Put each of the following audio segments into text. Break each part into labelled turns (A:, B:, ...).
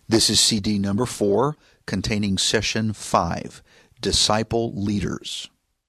A: This is CD number 4, containing session 5, Disciple Leaders.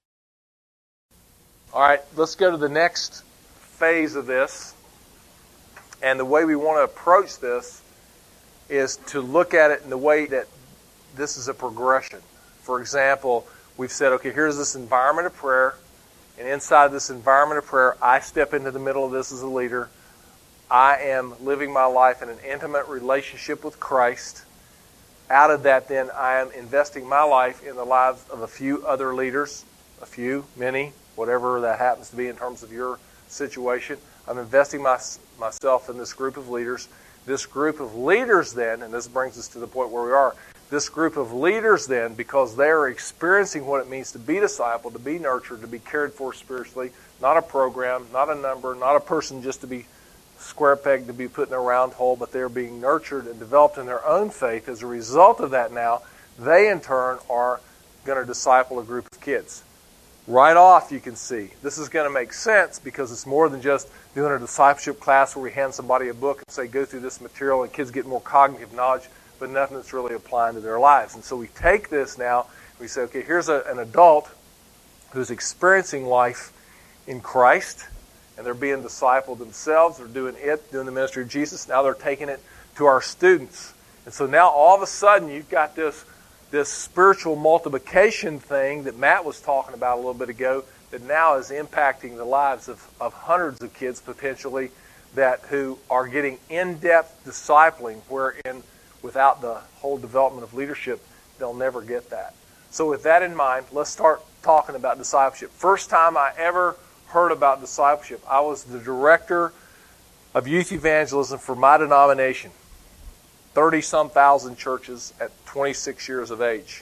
B: All right, let's go to the next phase of this. And the way we want to approach this is to look at it in the way that this is a progression. For example, we've said, okay, here's this environment of prayer. And inside this environment of prayer, I step into the middle of this as a leader. I am living my life in an intimate relationship with Christ. Out of that, then, I am investing my life in the lives of a few other leaders. A few, many, whatever that happens to be in terms of your situation. I'm investing myself in this group of leaders. This group of leaders then, and this brings us to the point where we are, this group of leaders then, because they are experiencing what it means to be discipled, to be nurtured, to be cared for spiritually, not a program, not a number, not a person just to be square pegged to be put in a round hole, but they're being nurtured and developed in their own faith. As a result of that now, they in turn are going to disciple a group of kids. Right off you can see this is going to make sense because it's more than just doing a discipleship class where we hand somebody a book and say go through this material and kids get more cognitive knowledge, but nothing that's really applying to their lives. And so we take this now, we say, okay, here's an adult who's experiencing life in Christ, and they're being discipled themselves. They're doing the ministry of Jesus. Now they're taking it to our students. And so now all of a sudden you've got this spiritual multiplication thing that Matt was talking about a little bit ago that now is impacting the lives of hundreds of kids potentially who are getting in-depth discipling, wherein without the whole development of leadership, they'll never get that. So with that in mind, let's start talking about discipleship. First time I ever heard about discipleship, I was the director of youth evangelism for my denomination. 30-some thousand churches at 26 years of age.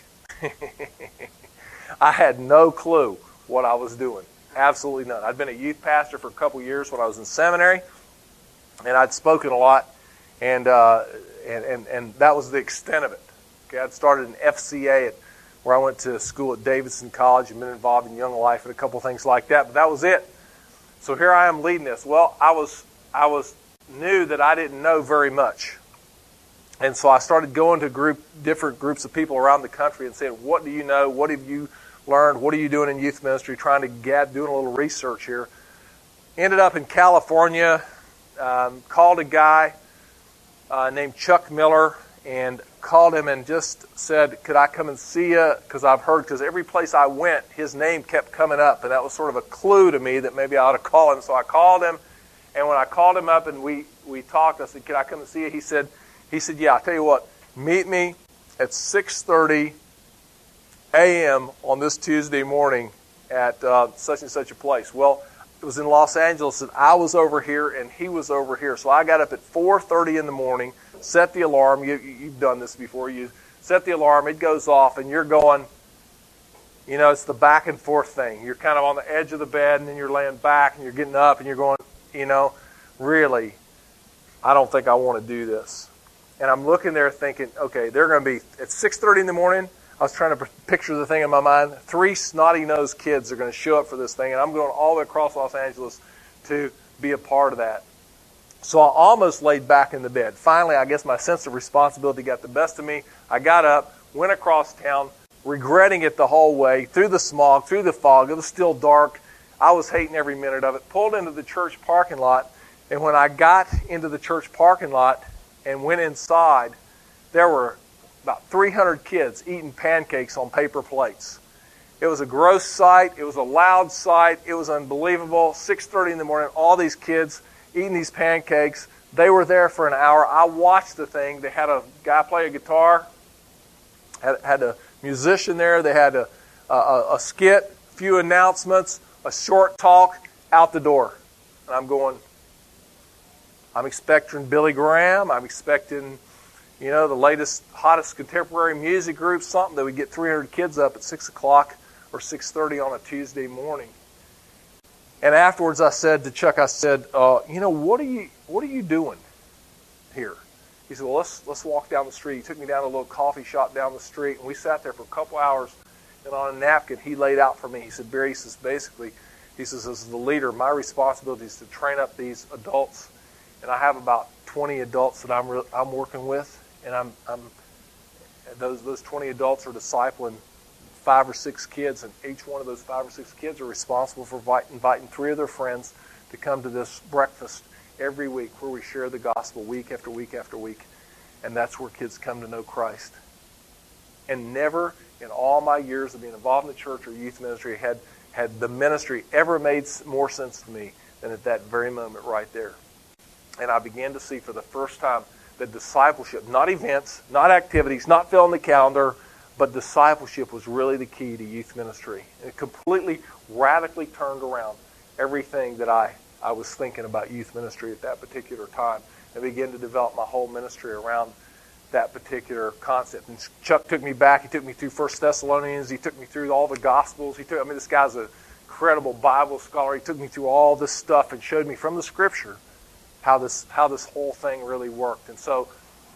B: I had no clue what I was doing. Absolutely none. I'd been a youth pastor for a couple years when I was in seminary, and I'd spoken a lot, and that was the extent of it. Okay, I'd started an FCA where I went to school at Davidson College and been involved in Young Life and a couple things like that, but that was it. So here I am leading this. Well, I knew that I didn't know very much. And so I started going to different groups of people around the country and saying, what do you know? What have you learned? What are you doing in youth ministry? Doing a little research here. Ended up in California, called a guy named Chuck Miller and called him and just said, could I come and see you? Because every place I went, his name kept coming up. And that was sort of a clue to me that maybe I ought to call him. So I called him. And when I called him up and we talked, I said, could I come and see you? He said, yeah, I'll tell you what, meet me at 6:30 a.m. on this Tuesday morning at such and such a place. Well, it was in Los Angeles, and I was over here, and he was over here. So I got up at 4:30 in the morning, set the alarm. You've done this before. You set the alarm, it goes off, and you're going, it's the back and forth thing. You're kind of on the edge of the bed, and then you're laying back, and you're getting up, and you're going, really, I don't think I want to do this. And I'm looking there thinking, okay, they're going to be at 6:30 in the morning. I was trying to picture the thing in my mind. 3 snotty-nosed kids are going to show up for this thing, and I'm going all the way across Los Angeles to be a part of that. So I almost laid back in the bed. Finally, I guess my sense of responsibility got the best of me. I got up, went across town, regretting it the whole way, through the smog, through the fog. It was still dark. I was hating every minute of it. Pulled into the church parking lot, and when I got into the church parking lot and went inside, there were about 300 kids eating pancakes on paper plates. It was a gross sight. It was a loud sight. It was unbelievable. 6:30 in the morning, all these kids eating these pancakes. They were there for an hour. I watched the thing. They had a guy play a guitar, had a musician there. They had a skit, a few announcements, a short talk, out the door. And I'm going, I'm expecting Billy Graham. I'm expecting, the latest, hottest contemporary music group, something that would get 300 kids up at 6 o'clock or 6:30 on a Tuesday morning. And afterwards I said to Chuck, what are you doing here? He said, well, let's walk down the street. He took me down to a little coffee shop down the street, and we sat there for a couple hours, and on a napkin he laid out for me. He said, Barry, as the leader, my responsibility is to train up these adults. And I have about 20 adults that I'm working with, and I'm those 20 adults are discipling 5 or 6 kids, and each one of those 5 or 6 kids are responsible for inviting 3 of their friends to come to this breakfast every week where we share the gospel week after week after week. And that's where kids come to know Christ. And never in all my years of being involved in the church or youth ministry had the ministry ever made more sense to me than at that very moment right there. And I began to see for the first time that discipleship, not events, not activities, not filling the calendar, but discipleship was really the key to youth ministry. And it completely, radically turned around everything that I was thinking about youth ministry at that particular time. And began to develop my whole ministry around that particular concept. And Chuck took me back. He took me through 1 Thessalonians. He took me through all the Gospels. This guy's an incredible Bible scholar. He took me through all this stuff and showed me from the Scripture how this whole thing really worked. And so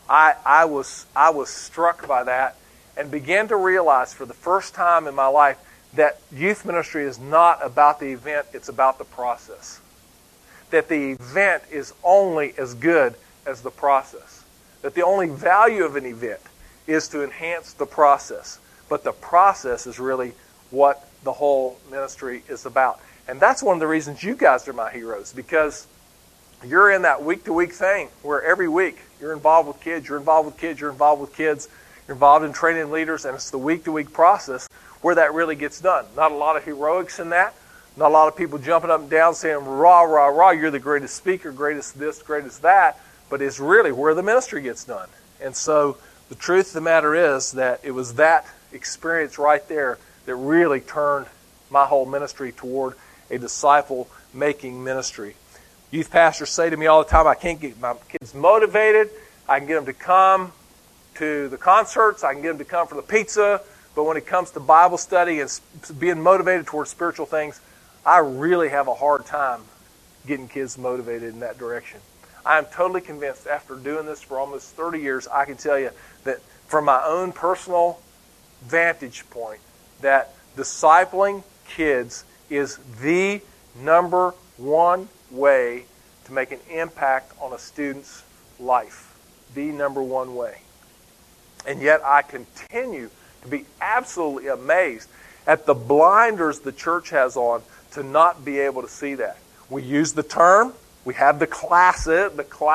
B: I was struck by that and began to realize for the first time in my life that youth ministry is not about the event, it's about the process. That the event is only as good as the process. That the only value of an event is to enhance the process. But the process is really what the whole ministry is about. And that's one of the reasons you guys are my heroes, because you're in that week-to-week thing where every week you're involved with kids, you're involved with kids, you're involved with kids, you're involved in training leaders, and it's the week-to-week process where that really gets done. Not a lot of heroics in that. Not a lot of people jumping up and down saying, rah, rah, rah, you're the greatest speaker, greatest this, greatest that. But it's really where the ministry gets done. And so the truth of the matter is that it was that experience right there that really turned my whole ministry toward a disciple-making ministry. Youth pastors say to me all the time, I can't get my kids motivated. I can get them to come to the concerts. I can get them to come for the pizza. But when it comes to Bible study and being motivated towards spiritual things, I really have a hard time getting kids motivated in that direction. I am totally convinced after doing this for almost 30 years, I can tell you that from my own personal vantage point, that discipling kids is the number one way to make an impact on a student's life. The number one way. And yet I continue to be absolutely amazed at the blinders the church has on to not be able to see that. We use the term, we have the classes,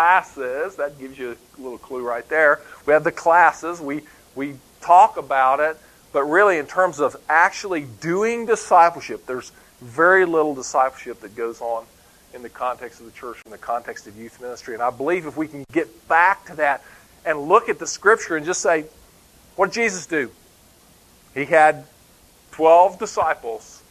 B: that gives you a little clue right there. We have the classes, we talk about it, but really in terms of actually doing discipleship, there's very little discipleship that goes on in the context of the church, in the context of youth ministry. And I believe if we can get back to that and look at the Scripture and just say, what did Jesus do? He had 12 disciples.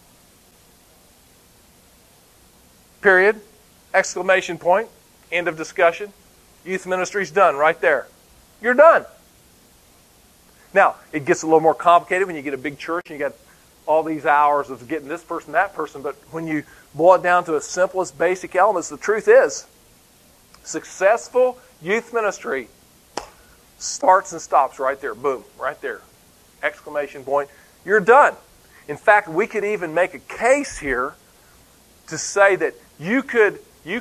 B: Period. Exclamation point. End of discussion. Youth ministry's done right there. You're done. Now, it gets a little more complicated when you get a big church and you got all these hours of getting this person, that person. But when you boil it down to its simplest basic elements, the truth is, successful youth ministry starts and stops right there. Boom, right there. Exclamation point. You're done. In fact, we could even make a case here to say that you could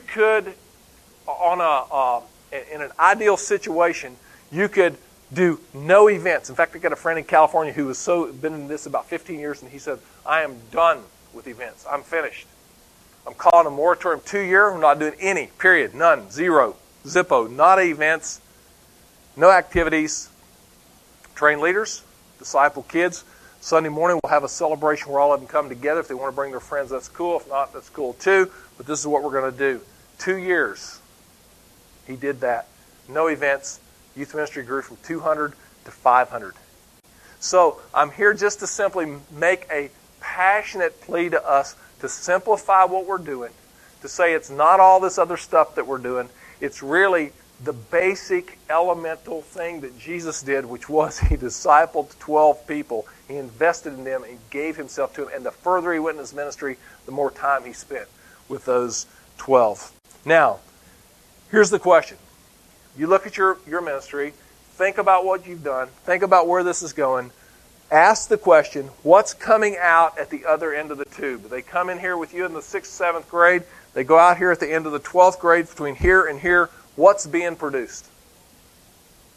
B: on in an ideal situation, you could do no events. In fact, I got a friend in California who has been in this about 15 years, and he said, I am done with events. I'm finished. I'm calling a moratorium 2 year. I'm not doing any, period, none, zero, zippo, not events, no activities. Train leaders, disciple kids. Sunday morning we'll have a celebration where all of them come together. If they want to bring their friends, that's cool. If not, that's cool too. But this is what we're going to do. 2 years. He did that. No events. Youth ministry grew from 200 to 500. So I'm here just to simply make a passionate plea to us to simplify what we're doing, to say it's not all this other stuff that we're doing. It's really the basic elemental thing that Jesus did, which was He discipled 12 people. He invested in them and gave Himself to them. And the further He went in His ministry, the more time He spent with those 12. Now, here's the question. You look at your ministry, think about what you've done, think about where this is going, ask the question, what's coming out at the other end of the tube? They come in here with you in the 6th, 7th grade, they go out here at the end of the 12th grade, between here and here, what's being produced?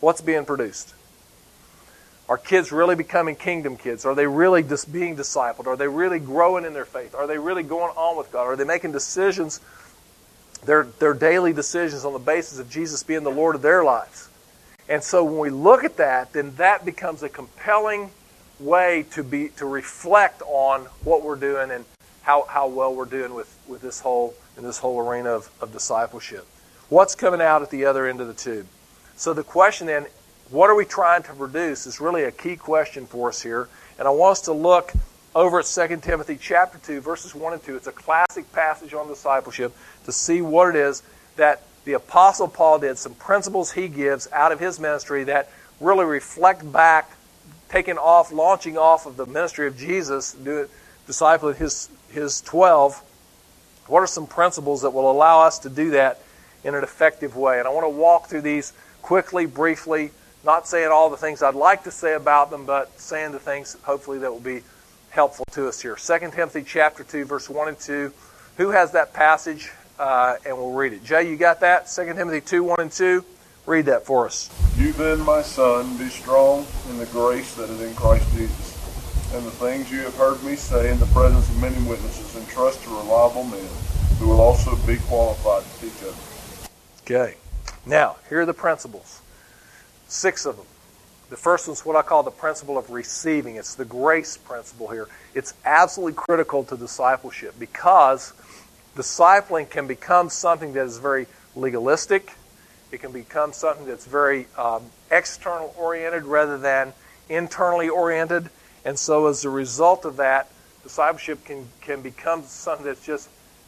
B: What's being produced? Are kids really becoming kingdom kids? Are they really just being discipled? Are they really growing in their faith? Are they really going on with God? Are they making decisions, their daily decisions on the basis of Jesus being the Lord of their lives? And so when we look at that, then that becomes a compelling way to reflect on what we're doing and how well we're doing with this whole arena of discipleship. What's coming out at the other end of the tube? So the question then, what are we trying to produce, is really a key question for us here. And I want us to look over at 2 Timothy chapter 2, verses 1 and 2. It's a classic passage on discipleship to see what it is that the Apostle Paul did, some principles he gives out of his ministry that really reflect back, launching off of the ministry of Jesus, discipling his 12. What are some principles that will allow us to do that in an effective way? And I want to walk through these quickly, briefly, not saying all the things I'd like to say about them, but saying the things hopefully that will be helpful to us here. 2 Timothy chapter 2, verse 1 and 2. Who has that passage? And we'll read it. Jay, you got that? 2 Timothy 2, 1 and 2. Read that for us.
C: You then, my son, be strong in the grace that is in Christ Jesus. And the things you have heard me say in the presence of many witnesses, entrust to reliable men who will also be qualified to teach others.
B: Okay. Now, here are the principles. 6 of them. The first one's what I call the principle of receiving. It's the grace principle here. It's absolutely critical to discipleship because discipling can become something that is very legalistic. It can become something that's very external oriented rather than internally oriented. And so as a result of that, discipleship can become something that's just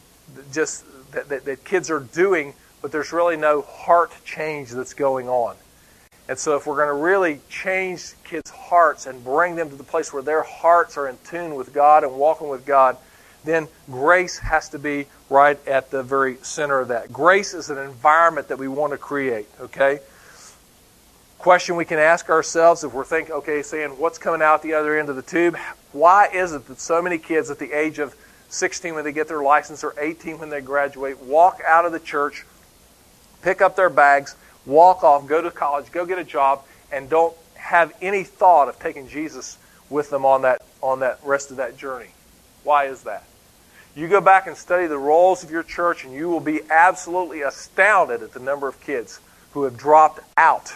B: that kids are doing, but there's really no heart change that's going on. And so if we're going to really change kids' hearts and bring them to the place where their hearts are in tune with God and walking with God, then grace has to be right at the very center of that. Grace is an environment that we want to create, okay? Question we can ask ourselves if we're thinking, saying what's coming out the other end of the tube, why is it that so many kids at the age of 16 when they get their license or 18 when they graduate walk out of the church, pick up their bags, walk off, go to college, go get a job, and don't have any thought of taking Jesus with them on that rest of that journey? Why is that? You go back and study the roles of your church, and you will be absolutely astounded at the number of kids who have dropped out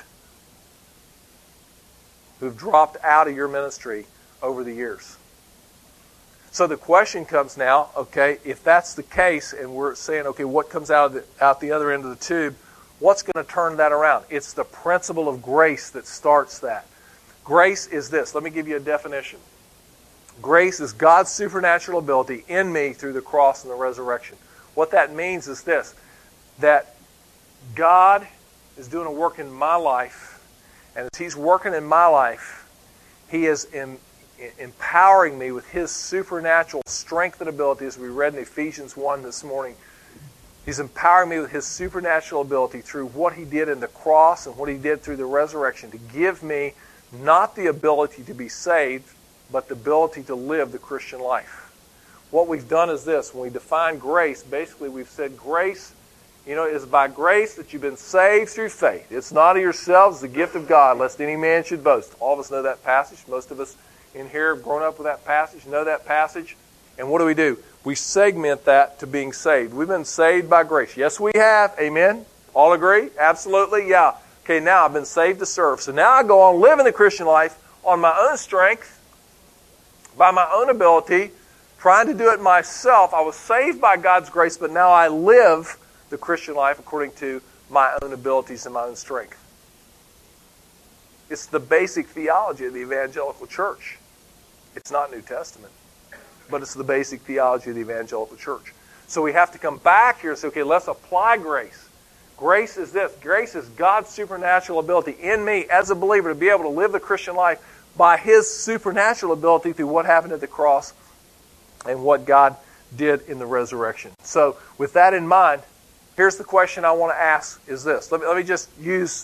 B: of your ministry over the years. So the question comes now, if that's the case, and we're saying, what comes out the other end of the tube, what's going to turn that around? It's the principle of grace that starts that. Grace is this. Let me give you a definition. Grace is God's supernatural ability in me through the cross and the resurrection. What that means is this, that God is doing a work in my life, and as He's working in my life, He is empowering me with His supernatural strength and ability, as we read in Ephesians 1 this morning. He's empowering me with His supernatural ability through what He did in the cross and what He did through the resurrection to give me not the ability to be saved, but the ability to live the Christian life. What we've done is this. When we define grace, basically we've said grace, is by grace that you've been saved through faith. It's not of yourselves, it's the gift of God, lest any man should boast. All of us know that passage. Most of us in here have grown up with that passage, know that passage. And what do? We segment that to being saved. We've been saved by grace. Yes, we have. Amen? All agree? Absolutely? Yeah. Okay, now I've been saved to serve. So now I go on living the Christian life on my own strength, by my own ability, trying to do it myself. I was saved by God's grace, but now I live the Christian life according to my own abilities and my own strength. It's the basic theology of the evangelical church. It's not New Testament, but it's the basic theology of the evangelical church. So we have to come back here and say, let's apply grace. Grace is this. Grace is God's supernatural ability in me as a believer to be able to live the Christian life by His supernatural ability through what happened at the cross and what God did in the resurrection. So with that in mind, here's the question I want to ask is this. Let me just use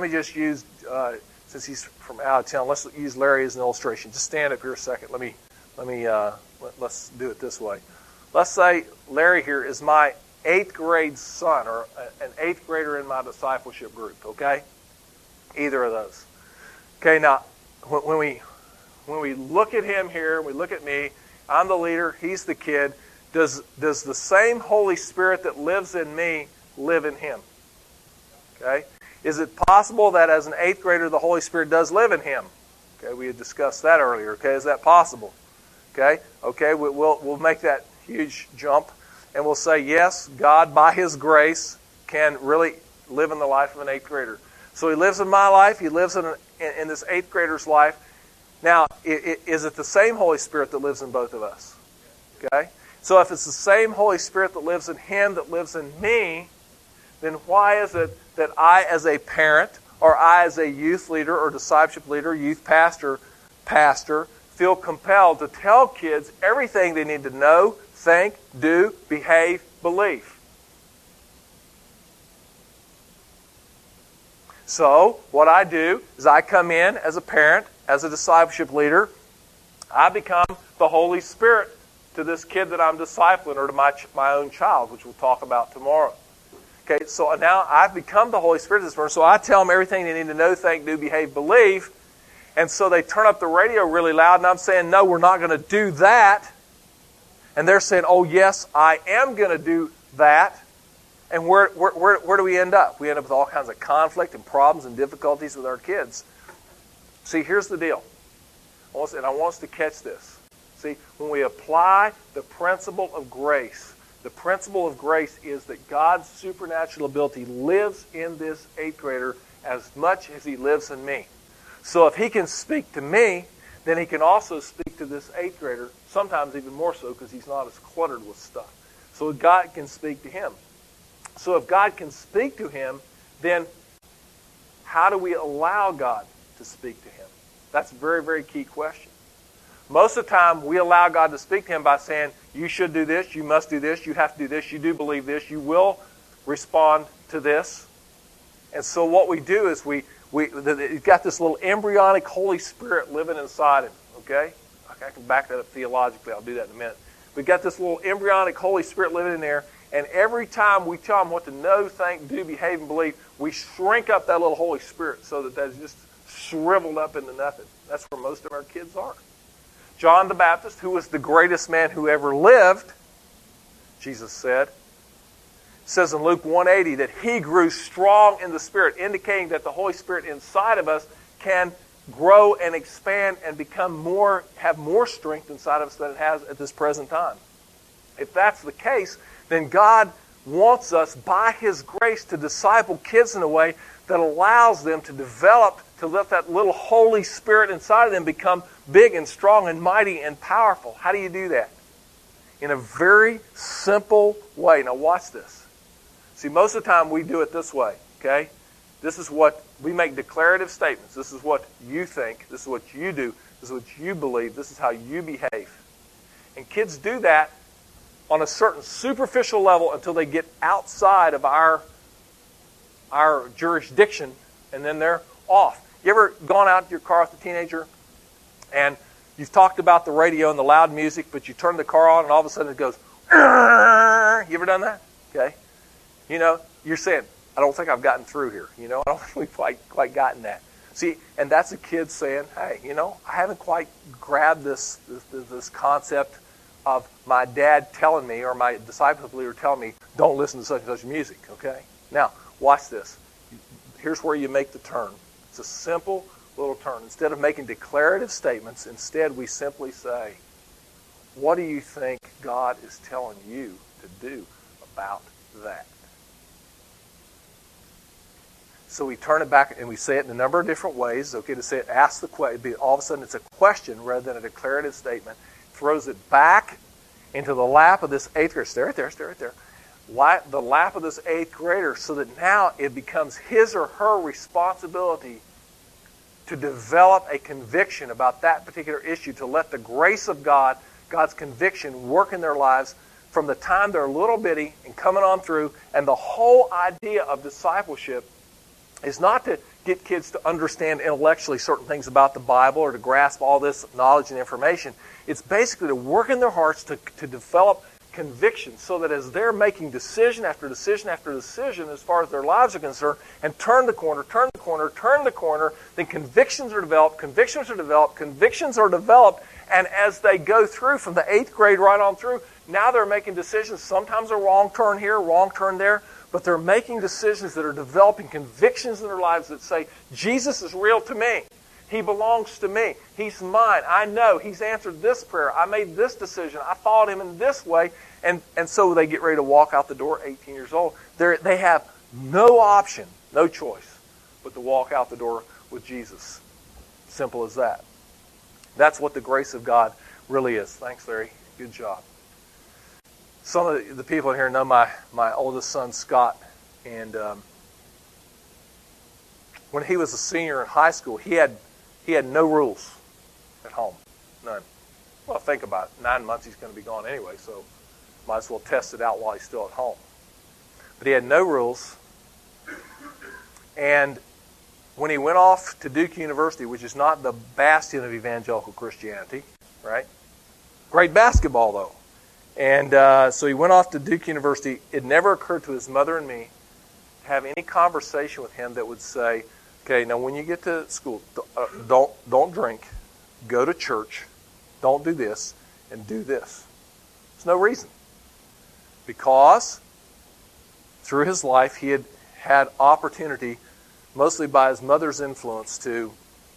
B: since he's from out of town, let's use Larry as an illustration. Just stand up here a second. Let's do it this way. Let's say Larry here is my 8th grade son, or an 8th grader in my discipleship group, okay? either of those. Okay, now, when we look at him here, we look at me, I'm the leader, he's the kid, does the same Holy Spirit that lives in me live in him? Okay? Is it possible that as an 8th grader, the Holy Spirit does live in him? Okay, we had discussed that earlier. Okay, is that possible? Okay, we'll make that huge jump, and we'll say, yes, God, by His grace, can really live in the life of an 8th grader. So He lives in my life, He lives in this 8th grader's life. Now, is it the same Holy Spirit that lives in both of us? Okay? So if it's the same Holy Spirit that lives in him that lives in me, then why is it that I as a parent, or I as a youth leader or discipleship leader, youth pastor, feel compelled to tell kids everything they need to know, think, do, behave, believe? So, what I do is I come in as a parent, as a discipleship leader, I become the Holy Spirit to this kid that I'm discipling, or to my own child, which we'll talk about tomorrow. Okay, so now I've become the Holy Spirit to this person, so I tell them everything they need to know, think, do, behave, believe, and so they turn up the radio really loud, and I'm saying, no, we're not going to do that. And they're saying, oh, yes, I am going to do that. And where do we end up? We end up with all kinds of conflict and problems and difficulties with our kids. See, here's the deal. I want us to catch this. See, when we apply the principle of grace, the principle of grace is that God's supernatural ability lives in this 8th grader as much as He lives in me. So if He can speak to me, then He can also speak to this 8th grader, sometimes even more so because he's not as cluttered with stuff. So God can speak to him. So if God can speak to him, then how do we allow God to speak to him? That's a very, very key question. Most of the time, we allow God to speak to him by saying, you should do this, you must do this, you have to do this, you do believe this, you will respond to this. And so what we do is we've got this little embryonic Holy Spirit living inside him, okay? I can back that up theologically. I'll do that in a minute. We've got this little embryonic Holy Spirit living in there, and every time we tell him what to know, think, do, behave, and believe, we shrink up that little Holy Spirit so that that's just shriveled up into nothing. That's where most of our kids are. John the Baptist, who was the greatest man who ever lived, Jesus said in Luke 180 that he grew strong in the Spirit, indicating that the Holy Spirit inside of us can grow and expand and have more strength inside of us than it has at this present time. If that's the case, then God wants us, by His grace, to disciple kids in a way that allows them to develop, to let that little Holy Spirit inside of them become big and strong and mighty and powerful. How do you do that? In a very simple way. Now watch this. See, most of the time we do it this way, okay? This is what we make declarative statements. This is what you think. This is what you do. This is what you believe. This is how you behave. And kids do that on a certain superficial level until they get outside of our jurisdiction, and then they're off. You ever gone out to your car with a teenager and you've talked about the radio and the loud music, but you turn the car on and all of a sudden it goes, you ever done that? Okay. You know, you're saying, I don't think I've gotten through here. You know, I don't think we've quite gotten that. See, and that's a kid saying, hey, you know, I haven't quite grabbed this concept of my dad telling me, or my discipleship leader telling me, don't listen to such and such music, okay? Now, watch this. Here's where you make the turn. It's a simple little turn. Instead of making declarative statements, instead we simply say, what do you think God is telling you to do about that? So we turn it back and we say it in a number of different ways. Okay, to say it, ask the question. All of a sudden it's a question rather than a declarative statement. Throws it back into the lap of this 8th grader. Stay right there. The lap of this 8th grader, so that now it becomes his or her responsibility to develop a conviction about that particular issue, to let the grace of God, God's conviction, work in their lives from the time they're little bitty and coming on through. And the whole idea of discipleship is not to get kids to understand intellectually certain things about the Bible or to grasp all this knowledge and information. It's basically to work in their hearts to develop conviction, so that as they're making decision after decision after decision as far as their lives are concerned, and turn the corner, then convictions are developed, and as they go through from the 8th grade right on through, now they're making decisions. Sometimes a wrong turn here, wrong turn there, but they're making decisions that are developing convictions in their lives that say, Jesus is real to me. He belongs to me. He's mine. I know. He's answered this prayer. I made this decision. I followed Him in this way. And so they get ready to walk out the door, 18 years old. They have no option, no choice, but to walk out the door with Jesus. Simple as that. That's what the grace of God really is. Thanks, Larry. Good job. Some of the people in here know my oldest son, Scott. And when he was a senior in high school, he had no rules at home. None. Well, think about it. 9 months he's going to be gone anyway, so might as well test it out while he's still at home. But he had no rules. And when he went off to Duke University, which is not the bastion of evangelical Christianity, right? Great basketball, though. And so he went off to Duke University. It never occurred to his mother and me to have any conversation with him that would say, okay, now when you get to school, don't drink, go to church, don't do this, and do this. There's no reason. Because through his life, he had had opportunity, mostly by his mother's influence, to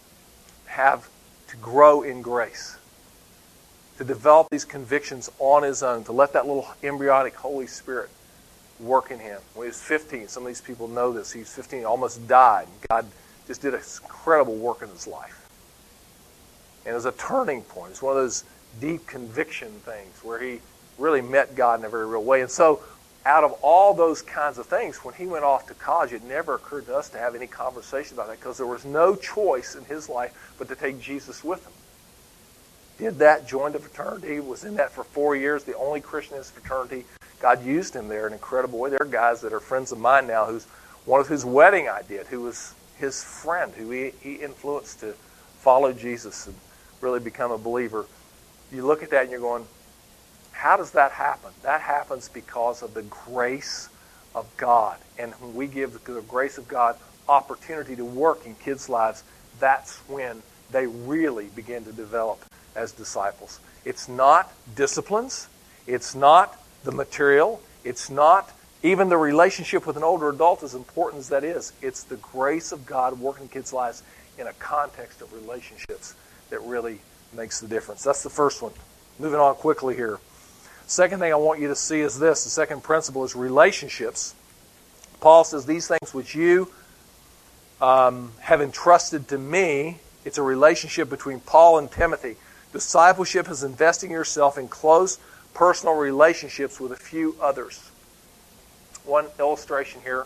B: grow in grace, to develop these convictions on his own, to let that little embryonic Holy Spirit work in him. When he was 15, some of these people know this, he was 15, almost died. God just did an incredible work in his life. And it was a turning point. It's one of those deep conviction things where he really met God in a very real way. And so out of all those kinds of things, when he went off to college, it never occurred to us to have any conversation about that because there was no choice in his life but to take Jesus with him. Did that, joined a fraternity, was in that for 4 years, the only Christian in his fraternity. God used him there in an incredible way. There are guys that are friends of mine now one of whose wedding I did, who was his friend, who he influenced to follow Jesus and really become a believer. You look at that and you're going, how does that happen? That happens because of the grace of God. And when we give the grace of God opportunity to work in kids' lives, that's when they really begin to develop as disciples. It's not disciplines. It's not the material. It's not even the relationship with an older adult, as important as that is. It's the grace of God working in kids' lives in a context of relationships that really makes the difference. That's the first one. Moving on quickly here. Second thing I want you to see is this. The second principle is relationships. Paul says, these things which you have entrusted to me, it's a relationship between Paul and Timothy. Discipleship is investing yourself in close personal relationships with a few others. One illustration here.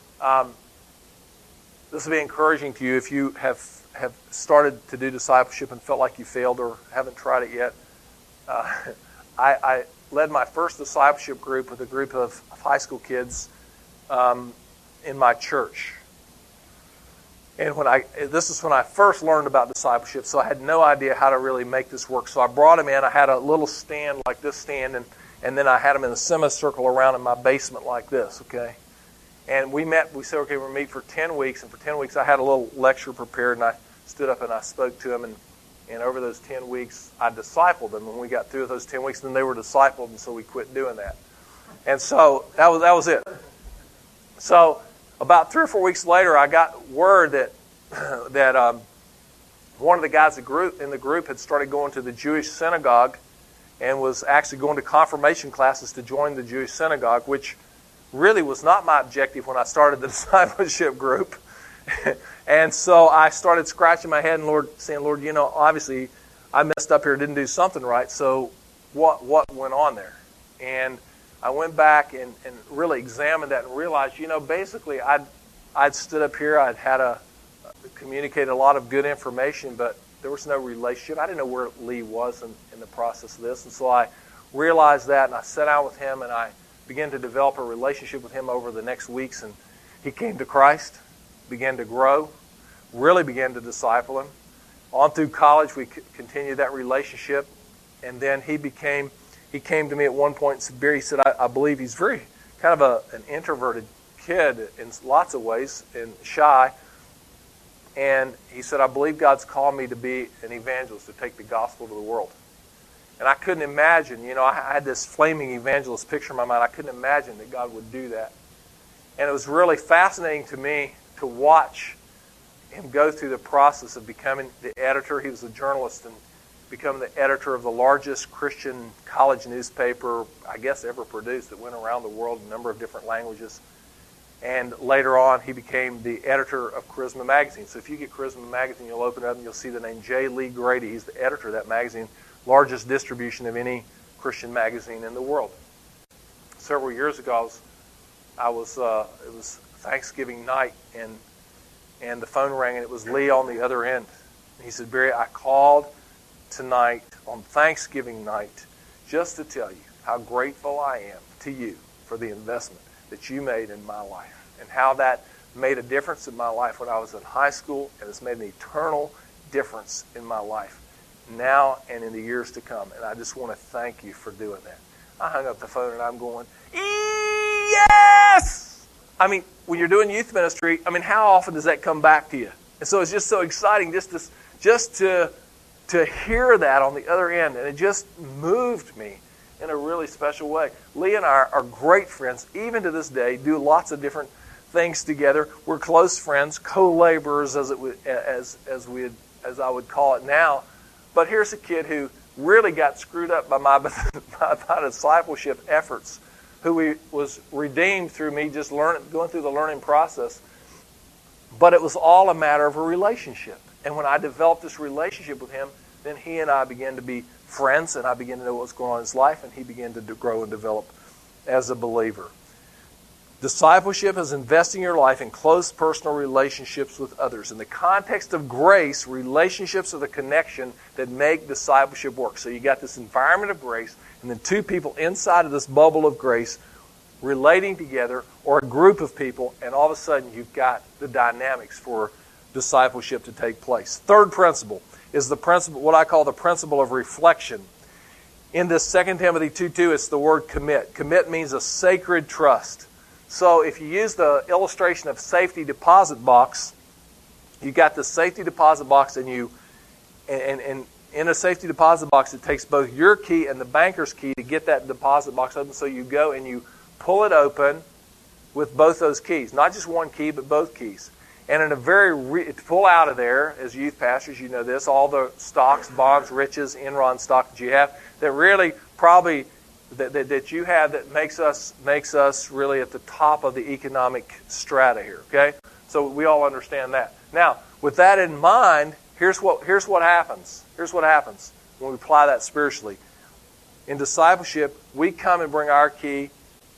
B: This will be encouraging to you if you have started to do discipleship and felt like you failed or haven't tried it yet. I led my first discipleship group with a group of high school kids in my church. And this is when I first learned about discipleship, so I had no idea how to really make this work. So I brought them in. I had a little stand like this stand, and then I had them in a semicircle around in my basement like this, okay? And we said, okay, we'll meet for 10 weeks, and for 10 weeks I had a little lecture prepared, and I stood up and I spoke to them, and over those 10 weeks, I discipled them. When we got through those 10 weeks, then they were discipled, and so we quit doing that. And so that was it. So about 3 or 4 weeks later, I got word that one of the guys in the group had started going to the Jewish synagogue and was actually going to confirmation classes to join the Jewish synagogue, which really was not my objective when I started the discipleship group. And so I started scratching my head and saying, Lord, obviously I messed up here, didn't do something right, so what went on there? And I went back and really examined that and realized, basically I'd stood up here, I'd communicated a lot of good information, but there was no relationship. I didn't know where Lee was in the process of this. And so I realized that, and I sat down with him, and I began to develop a relationship with him over the next weeks. And he came to Christ, began to grow, really began to disciple him. On through college, we continued that relationship. And then he became he came to me at one point and said, Barry, he said, I believe he's very kind of an introverted kid in lots of ways and shy. And he said, I believe God's called me to be an evangelist, to take the gospel to the world. And I couldn't imagine, I had this flaming evangelist picture in my mind. I couldn't imagine that God would do that. And it was really fascinating to me to watch him go through the process of becoming the editor. He was a journalist and become the editor of the largest Christian college newspaper, I guess, ever produced, that went around the world in a number of different languages. And later on, he became the editor of Charisma Magazine. So if you get Charisma Magazine, you'll open it up and you'll see the name J. Lee Grady. He's the editor of that magazine, largest distribution of any Christian magazine in the world. Several years ago, it was Thanksgiving night, and the phone rang, and it was Lee on the other end. And he said, Barry, I called tonight on Thanksgiving night just to tell you how grateful I am to you for the investment that you made in my life, and how that made a difference in my life when I was in high school, and it's made an eternal difference in my life now and in the years to come. And I just want to thank you for doing that. I hung up the phone and I'm going, yes! I mean, when you're doing youth ministry, how often does that come back to you? And so it's just so exciting just to hear that on the other end. And it just moved me in a really special way. Lee and I are great friends, even to this day, do lots of different things together. We're close friends, co-laborers, as I would call it now. But here's a kid who really got screwed up by my discipleship efforts, who was redeemed through me just going through the learning process. But it was all a matter of a relationship. And when I developed this relationship with him, then he and I began to be friends, and I began to know what was going on in his life, and he began to grow and develop as a believer. Discipleship is investing your life in close personal relationships with others. In the context of grace, relationships are the connection that make discipleship work. So you got this environment of grace, and then two people inside of this bubble of grace relating together, or a group of people, and all of a sudden you've got the dynamics for discipleship to take place. Third principle is the principle, what I call the principle of reflection. In this 2 Timothy 2:2, it's the word commit. Commit means a sacred trust. So if you use the illustration of safety deposit box, you got the safety deposit box, and in a safety deposit box, it takes both your key and the banker's key to get that deposit box open. So you go and you pull it open with both those keys. Not just one key, but both keys. And in a to pull out of there, as youth pastors, you know this, all the stocks, bonds, riches, Enron stock that you have, that really probably that you have that makes us really at the top of the economic strata here. Okay, so we all understand that. Now, with that in mind, here's what happens. Here's what happens when we apply that spiritually. In discipleship, we come and bring our key.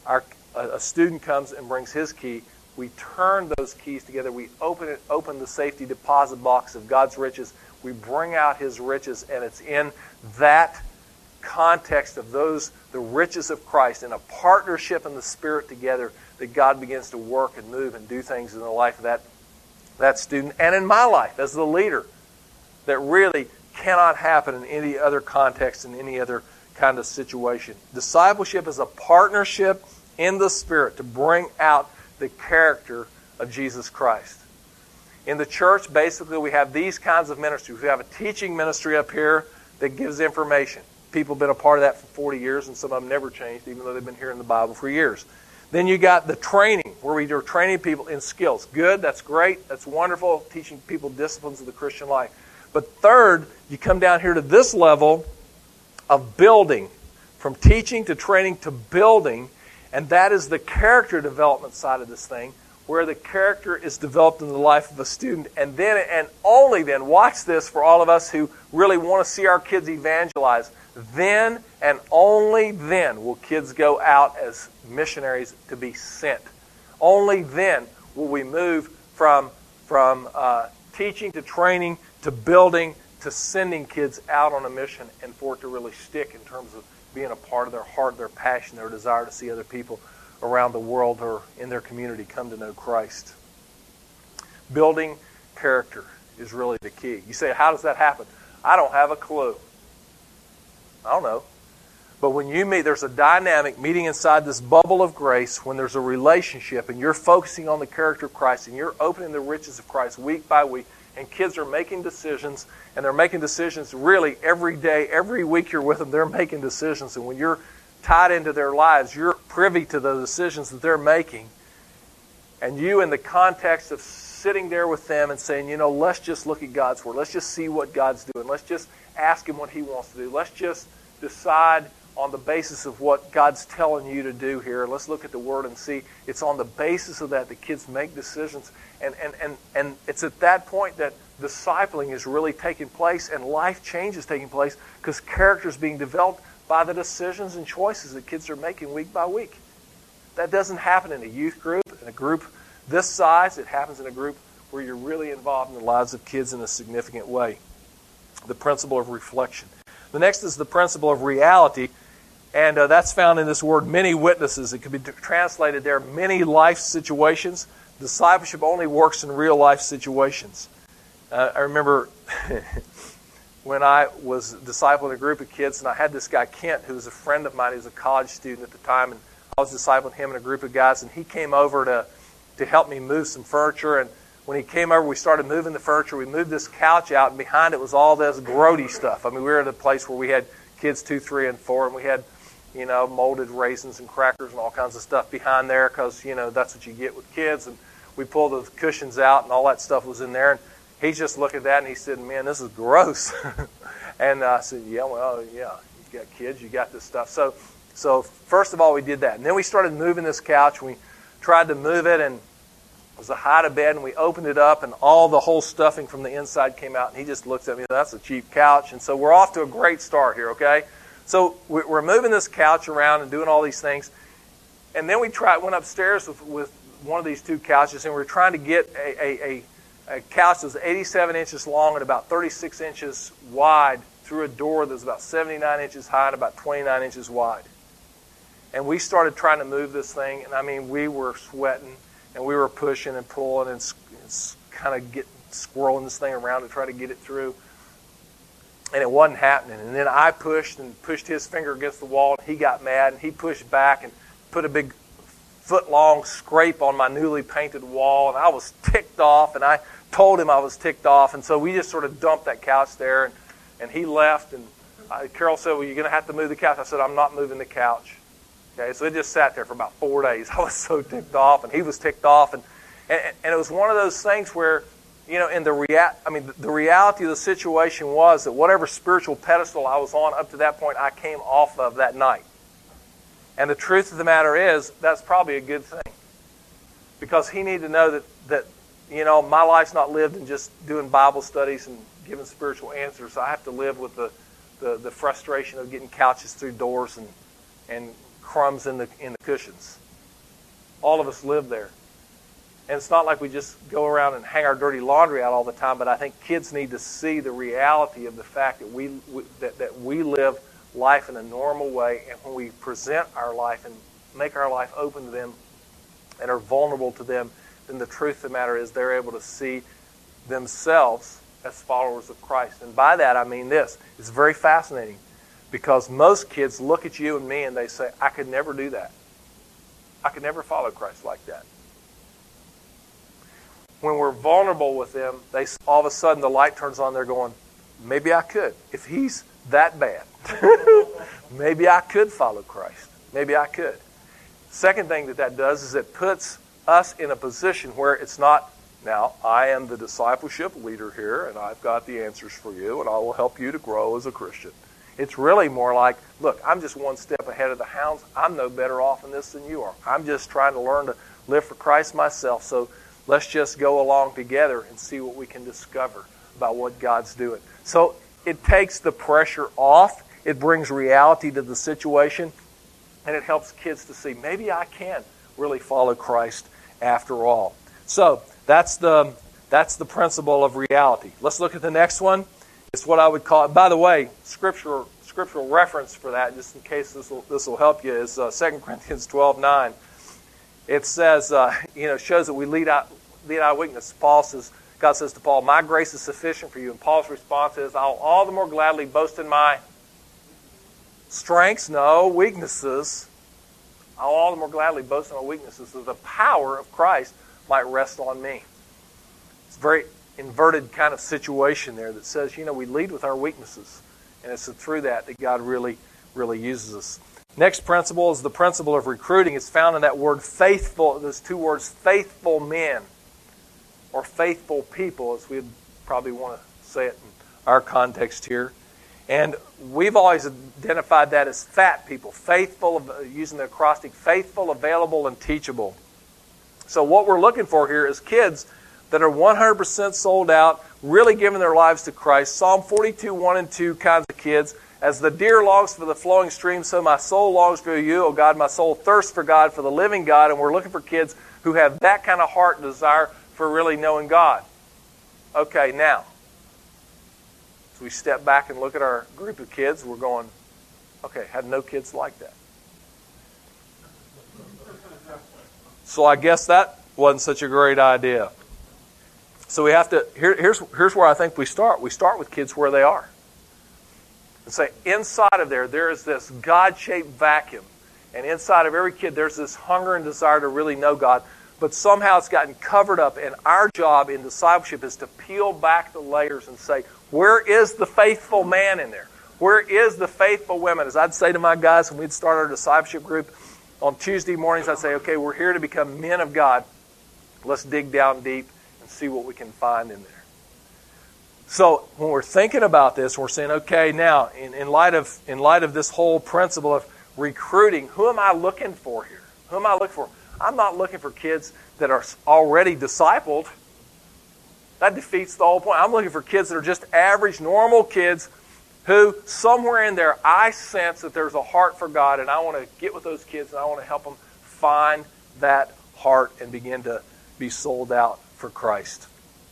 B: A student comes and brings his key. We turn those keys together. We open the safety deposit box of God's riches. We bring out His riches, and it's in that context of the riches of Christ, in a partnership in the Spirit together, that God begins to work and move and do things in the life of that student, and in my life as the leader, that really cannot happen in any other context, in any other kind of situation. Discipleship is a partnership in the Spirit to bring out the character of Jesus Christ. In the church, basically, we have these kinds of ministries. We have a teaching ministry up here that gives information. People have been a part of that for 40 years, and some of them never changed, even though they've been hearing the Bible for years. Then you got the training, where we are training people in skills. Good, that's great, that's wonderful, teaching people disciplines of the Christian life. But third, you come down here to this level of building, from teaching to training to building, and that is the character development side of this thing, where the character is developed in the life of a student. And then, and only then, watch this for all of us who really want to see our kids evangelize, then and only then will kids go out as missionaries to be sent. Only then will we move from teaching to training to building to sending kids out on a mission, and for it to really stick in terms of being a part of their heart, their passion, their desire to see other people around the world or in their community come to know Christ. Building character is really the key. You say, how does that happen? I don't have a clue. I don't know. But when you meet, there's a dynamic meeting inside this bubble of grace when there's a relationship and you're focusing on the character of Christ and you're opening the riches of Christ week by week, and kids are making decisions, and they're making decisions really every day, every week you're with them, they're making decisions. And when you're tied into their lives, you're privy to the decisions that they're making. And you, in the context of sitting there with them and saying, let's just look at God's Word. Let's just see what God's doing. Let's just ask Him what He wants to do. Let's just decide on the basis of what God's telling you to do here. Let's look at the Word and see. It's on the basis of that the kids make decisions. And it's at that point that discipling is really taking place and life change is taking place because character is being developed by the decisions and choices that kids are making week by week. That doesn't happen in a youth group, in a group this size. It happens in a group where you're really involved in the lives of kids in a significant way. The principle of reflection. The next is the principle of reality, and that's found in this word, many witnesses. It could be translated there, many life situations. Discipleship only works in real life situations. I remember when I was discipling a group of kids, and I had this guy, Kent, who was a friend of mine. He was a college student at the time, and I was discipling him and a group of guys, and he came over to help me move some furniture. And when he came over, we started moving the furniture. We moved this couch out, and behind it was all this grody stuff. I mean, we were at a place where we had kids 2, 3, and 4, and we had, molded raisins and crackers and all kinds of stuff behind there because, that's what you get with kids. And we pulled the cushions out, and all that stuff was in there. And he's just looking at that, and he said, "Man, this is gross." And I said, "Yeah, well, yeah, you got kids, you got this stuff." So first of all, we did that. And then we started moving this couch. We tried to move it, and it was a hide a bed, and we opened it up, and all the whole stuffing from the inside came out. And he just looks at me, "That's a cheap couch." And so we're off to a great start here, okay? So we're moving this couch around and doing all these things. And then we went upstairs with one of these two couches, and we were trying to get a couch that was 87 inches long and about 36 inches wide through a door that was about 79 inches high and about 29 inches wide. And we started trying to move this thing, and I mean, we were sweating, and we were pushing and pulling and kind of squirreling this thing around to try to get it through. And it wasn't happening. And then I pushed his finger against the wall, and he got mad, and he pushed back and put a big foot-long scrape on my newly painted wall, and I was ticked off, and I told him I was ticked off, and so we just sort of dumped that couch there, and he left, and Carol said, "Well, you're going to have to move the couch." I said, "I'm not moving the couch." Okay, so it just sat there for about 4 days. I was so ticked off, and he was ticked off, and it was one of those things where, in the reality of the situation was that whatever spiritual pedestal I was on up to that point, I came off of that night. And the truth of the matter is, that's probably a good thing. Because he needed to know that my life's not lived in just doing Bible studies and giving spiritual answers. I have to live with the frustration of getting couches through doors and crumbs in the cushions. All of us live there. And it's not like we just go around and hang our dirty laundry out all the time, but I think kids need to see the reality of the fact that we live life in a normal way, and when we present our life and make our life open to them and are vulnerable to them, then the truth of the matter is they're able to see themselves as followers of Christ. And by that I mean this. It's very fascinating because most kids look at you and me and they say, "I could never do that. I could never follow Christ like that." When we're vulnerable with them, all of a sudden the light turns on. They're going, "Maybe I could. If he's that bad, maybe I could follow Christ. Maybe I could." Second thing that does is it puts us in a position where it's not, "Now, I am the discipleship leader here, and I've got the answers for you, and I will help you to grow as a Christian." It's really more like, "Look, I'm just one step ahead of the hounds. I'm no better off in this than you are. I'm just trying to learn to live for Christ myself, so let's just go along together and see what we can discover about what God's doing." So it takes the pressure off. It brings reality to the situation. And it helps kids to see, maybe I can really follow Christ after all. So that's the principle of reality. Let's look at the next one. It's what I would call, by the way, scriptural reference for that, just in case this will help you, is 2 Corinthians 12:9. It says, shows that we lead out weakness. God says to Paul, "My grace is sufficient for you." And Paul's response is, "I'll all the more gladly boast in my Strengths? No. Weaknesses? I'll all the more gladly boast in my weaknesses, so the power of Christ might rest on me. It's a very inverted kind of situation there that says, we lead with our weaknesses. And it's through that God really, really uses us. Next principle is the principle of recruiting. It's found in that word faithful. Those two words, faithful men, or faithful people, as we'd probably want to say it in our context here. And we've always identified that as fat people, faithful, using the acrostic, faithful, available, and teachable. So what we're looking for here is kids that are 100% sold out, really giving their lives to Christ. Psalm 42, 1 and 2 kinds of kids. As the deer longs for the flowing stream, so my soul longs for you, O God. My soul thirsts for God, for the living God. And we're looking for kids who have that kind of heart and desire for really knowing God. Okay, now, as we step back and look at our group of kids, we're going, okay, had no kids like that. So I guess that wasn't such a great idea. So we have to, here's where I think we start. We start with kids where they are. And say, inside of there is this God-shaped vacuum. And inside of every kid, there's this hunger and desire to really know God. But somehow it's gotten covered up. And our job in discipleship is to peel back the layers and say, where is the faithful man in there? Where is the faithful women? As I'd say to my guys when we'd start our discipleship group on Tuesday mornings, I'd say, okay, we're here to become men of God. Let's dig down deep and see what we can find in there. So when we're thinking about this, we're saying, okay, now in light of this whole principle of recruiting, who am I looking for here? Who am I looking for? I'm not looking for kids that are already discipled. That defeats the whole point. I'm looking for kids that are just average, normal kids who somewhere in there I sense that there's a heart for God, and I want to get with those kids and I want to help them find that heart and begin to be sold out for Christ.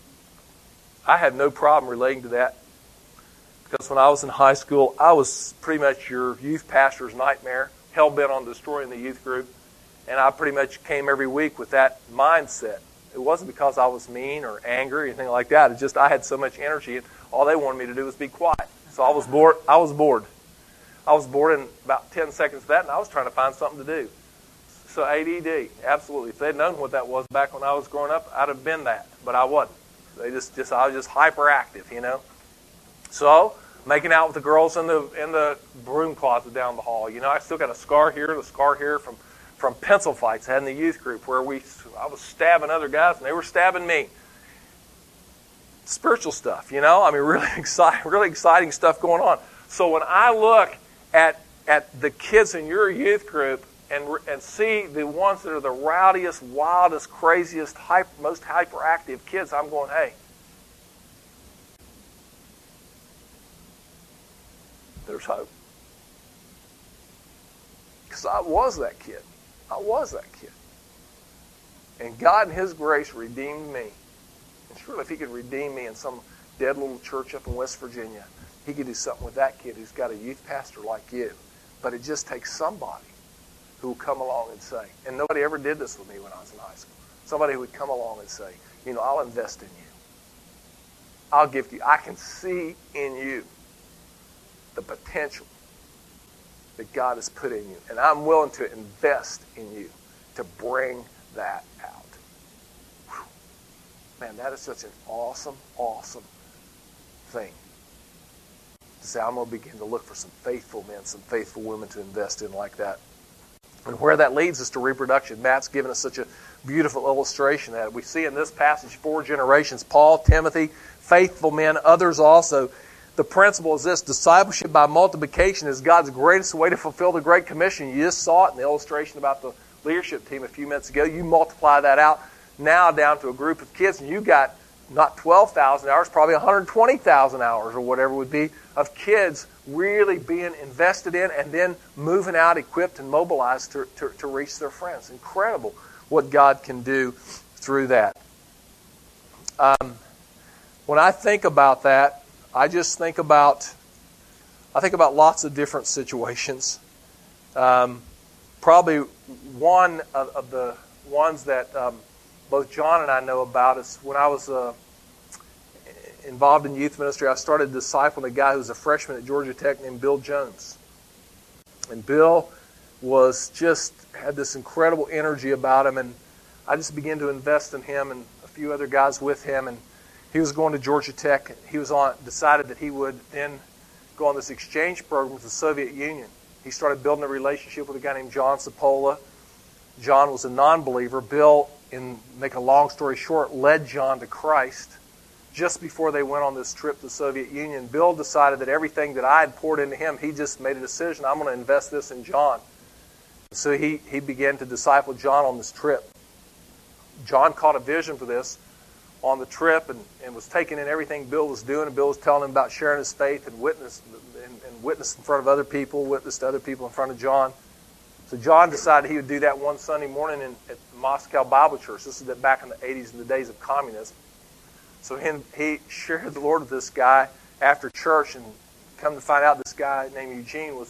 B: I had no problem relating to that because when I was in high school, I was pretty much your youth pastor's nightmare, hell-bent on destroying the youth group, and I pretty much came every week with that mindset. It wasn't because I was mean or angry or anything like that. It's just I had so much energy, and all they wanted me to do was be quiet. So I was bored. I was bored in about 10 seconds of that, and I was trying to find something to do. So ADD, absolutely. If they'd known what that was back when I was growing up, I'd have been that, but I wasn't. I was just hyperactive, So, making out with the girls in the broom closet down the hall. I still got a scar here from pencil fights I had in the youth group where I was stabbing other guys and they were stabbing me. Spiritual stuff, really exciting stuff going on. So when I look at the kids in your youth group and see the ones that are the rowdiest, wildest, craziest, most hyperactive kids, I'm going, hey, there's hope. Because I was that kid. And God in His grace redeemed me. And surely if He could redeem me in some dead little church up in West Virginia, He could do something with that kid who's got a youth pastor like you. But it just takes somebody who will come along and say, and nobody ever did this with me when I was in high school, somebody who would come along and say, I'll invest in you. I'll give you. I can see in you the potential that God has put in you. And I'm willing to invest in you to bring that out. Whew. Man, that is such an awesome, awesome thing. To say, I'm going to begin to look for some faithful men, some faithful women to invest in like that. And where that leads us to reproduction. Matt's given us such a beautiful illustration of that. We see in this passage 4 generations, Paul, Timothy, faithful men, others also. The principle is this: discipleship by multiplication is God's greatest way to fulfill the Great Commission. You just saw it in the illustration about the leadership team a few minutes ago. You multiply that out now down to a group of kids, and you got not 12,000 hours, probably 120,000 hours or whatever it would be of kids really being invested in and then moving out equipped and mobilized to reach their friends. Incredible what God can do through that. When I think about that, I think about lots of different situations. Probably one of the ones that both John and I know about is when I was involved in youth ministry, I started discipling a guy who was a freshman at Georgia Tech named Bill Jones. And Bill had this incredible energy about him, and I just began to invest in him and a few other guys with him. And he was going to Georgia Tech. He decided that he would then go on this exchange program with the Soviet Union. He started building a relationship with a guy named John Sapola. John was a non-believer. Bill, make a long story short, led John to Christ. Just before they went on this trip to the Soviet Union, Bill decided that everything that I had poured into him, he just made a decision, I'm going to invest this in John. So he began to disciple John on this trip. John caught a vision for this on the trip and was taking in everything Bill was doing. And Bill was telling him about sharing his faith and witness in front of other people, witness to other people in front of John. So John decided he would do that one Sunday morning at the Moscow Bible Church. This is back in the 80s, in the days of communism. So he shared the Lord with this guy after church, and come to find out this guy named Eugene was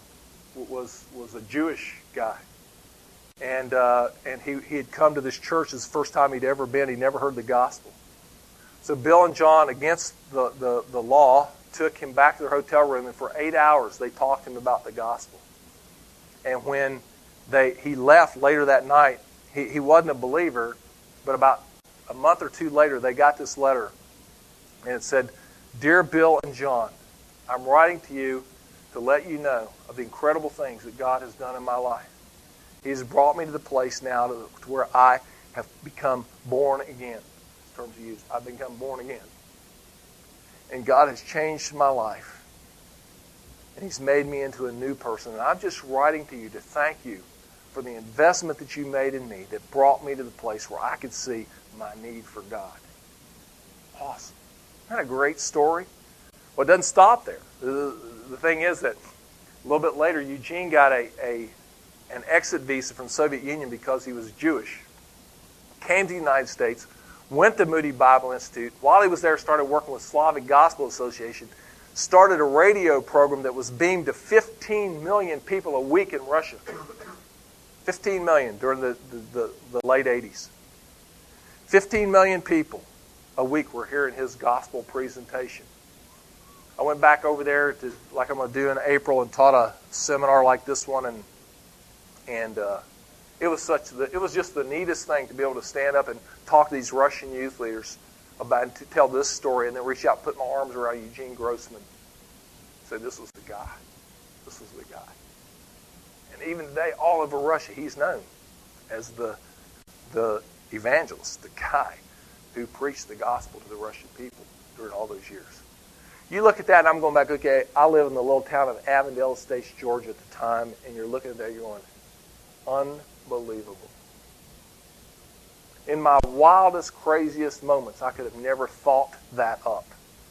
B: a Jewish guy. And he had come to this church. It was the first time he'd ever been. He never heard the gospel. So Bill and John, against the law, took him back to their hotel room, and for 8 hours they talked to him about the gospel. And when he left later that night, he wasn't a believer, but about a month or two later they got this letter, and it said, "Dear Bill and John, I'm writing to you to let you know of the incredible things that God has done in my life. He has brought me to the place now to where I have become born again." Terms he used. I've become born again. And God has changed my life. And He's made me into a new person. And I'm just writing to you to thank you for the investment that you made in me that brought me to the place where I could see my need for God. Awesome. Isn't that a great story? Well, it doesn't stop there. The thing is that a little bit later, Eugene got an exit visa from the Soviet Union because he was Jewish. Came to the United States, went to Moody Bible Institute. While he was there, started working with Slavic Gospel Association, started a radio program that was beamed to 15 million people a week in Russia. 15 million during the late 80s. 15 million people a week were hearing his gospel presentation. I went back over there like I'm going to do in April, and taught a seminar like this one, and it was just the neatest thing to be able to stand up and talk to these Russian youth leaders about, and to tell this story, and then reach out, put my arms around Eugene Grossman, say, "This was the guy. This was the guy." And even today, all over Russia, he's known as the evangelist, the guy who preached the gospel to the Russian people during all those years. You look at that, and I'm going back, okay, I live in the little town of Avondale Estates, Georgia at the time, and you're looking at that, you're going, unbelievable. In my wildest, craziest moments, I could have never thought that up.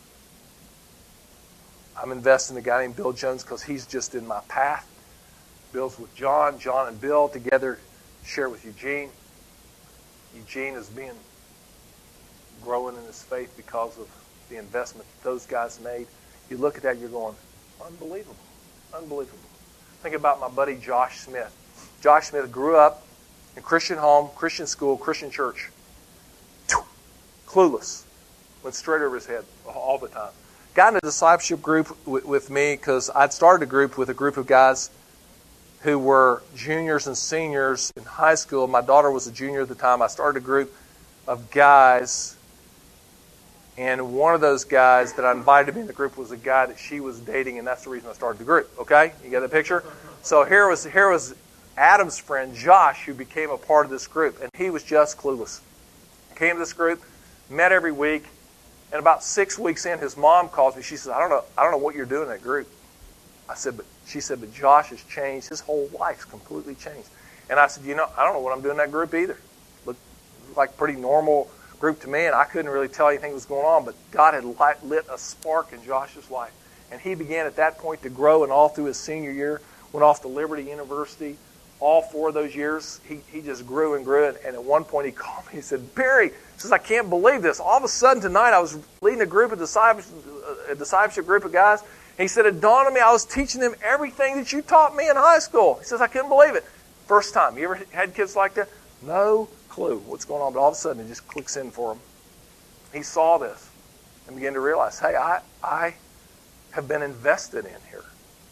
B: I'm investing in a guy named Bill Jones because he's just in my path. Bill's with John. John and Bill together share with Eugene. Eugene is growing in his faith because of the investment that those guys made. You look at that, you're going, unbelievable. Unbelievable. Think about my buddy Josh Smith. Josh Smith grew up in Christian home, Christian school, Christian church. Clueless. Went straight over his head all the time. Got in a discipleship group with me because I'd started a group with a group of guys who were juniors and seniors in high school. My daughter was a junior at the time. I started a group of guys, and one of those guys that I invited to be in the group was a guy that she was dating, and that's the reason I started the group. Okay? You get the picture? So here was Adam's friend, Josh, who became a part of this group, and he was just clueless. Came to this group, met every week, and about 6 weeks in, his mom calls me. She says, I don't know what you're doing in that group. She said, but Josh has changed. His whole life's completely changed. And I said, I don't know what I'm doing in that group either. Looked like a pretty normal group to me, and I couldn't really tell anything that was going on, but God had lit a spark in Josh's life. And he began at that point to grow, and all through his senior year, went off to Liberty University. All 4 of those years, he just grew and grew. And at one point, he called me. He said, "Barry," he says, "I can't believe this. All of a sudden tonight, I was leading a discipleship group of guys. And he said, it dawned on me, I was teaching them everything that you taught me in high school." He says, "I couldn't believe it." First time. You ever had kids like that? No clue what's going on, but all of a sudden, it just clicks in for him. He saw this and began to realize, hey, I have been invested in here.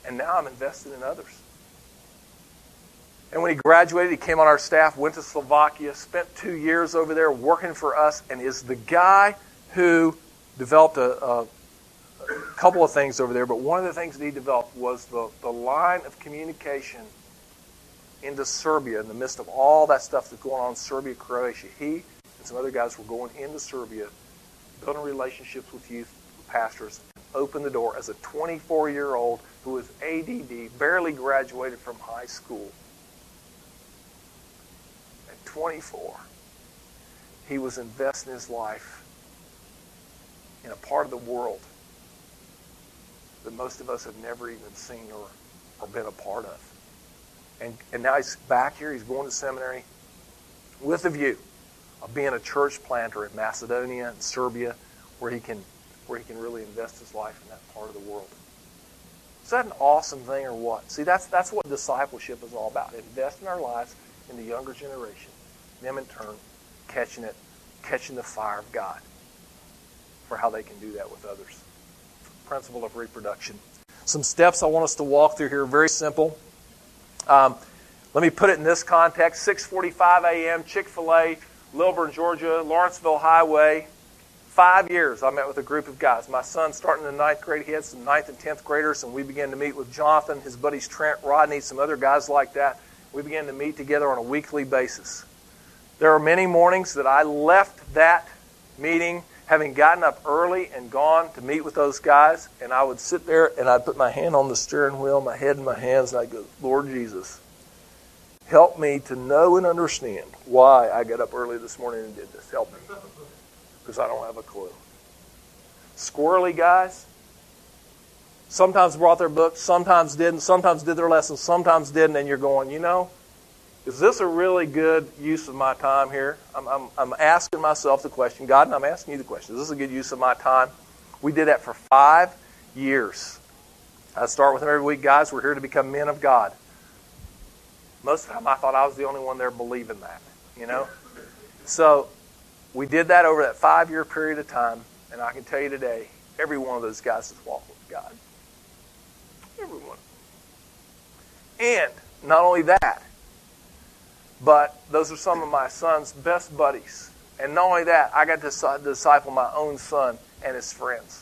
B: And now I'm invested in others. And when he graduated, he came on our staff, went to Slovakia, spent 2 years over there working for us, and is the guy who developed a couple of things over there. But one of the things that he developed was the line of communication into Serbia in the midst of all that stuff that's going on in Serbia, Croatia. He and some other guys were going into Serbia, building relationships with youth pastors, and opened the door as a 24-year-old who was ADD, barely graduated from high school. 24, he was investing his life in a part of the world that most of us have never even seen or been a part of. And now he's back here, he's going to seminary with the view of being a church planter in Macedonia and Serbia where he can really invest his life in that part of the world. Is that an awesome thing or what? See, that's what discipleship is all about. Investing our lives in the younger generation. Them in turn catching the fire of God for how they can do that with others. Principle of reproduction. Some steps I want us to walk through here, very simple. Let me put it in this context. 6:45 a.m., Chick-fil-A, Lilburn, Georgia, Lawrenceville Highway. 5 years I met with a group of guys. My son starting in the 9th grade, he had some 9th and 10th graders, and we began to meet with Jonathan, his buddies Trent, Rodney, some other guys like that. We began to meet together on a weekly basis. There are many mornings that I left that meeting having gotten up early and gone to meet with those guys, and I would sit there and I'd put my hand on the steering wheel, my head in my hands, and I'd go, Lord Jesus, help me to know and understand why I got up early this morning and did this. Help me. Because I don't have a clue. Squirrely guys, sometimes brought their books, sometimes didn't, sometimes did their lessons, sometimes didn't, and you're going, is this a really good use of my time here? I'm asking myself the question, God, and I'm asking you the question, is this a good use of my time? We did that for 5 years. I'd start with them every week, guys, we're here to become men of God. Most of the time I thought I was the only one there believing that, So we did that over that 5-year period of time, and I can tell you today, every one of those guys is walking with God. Everyone. And not only that, but those are some of my son's best buddies. And not only that, I got to disciple my own son and his friends.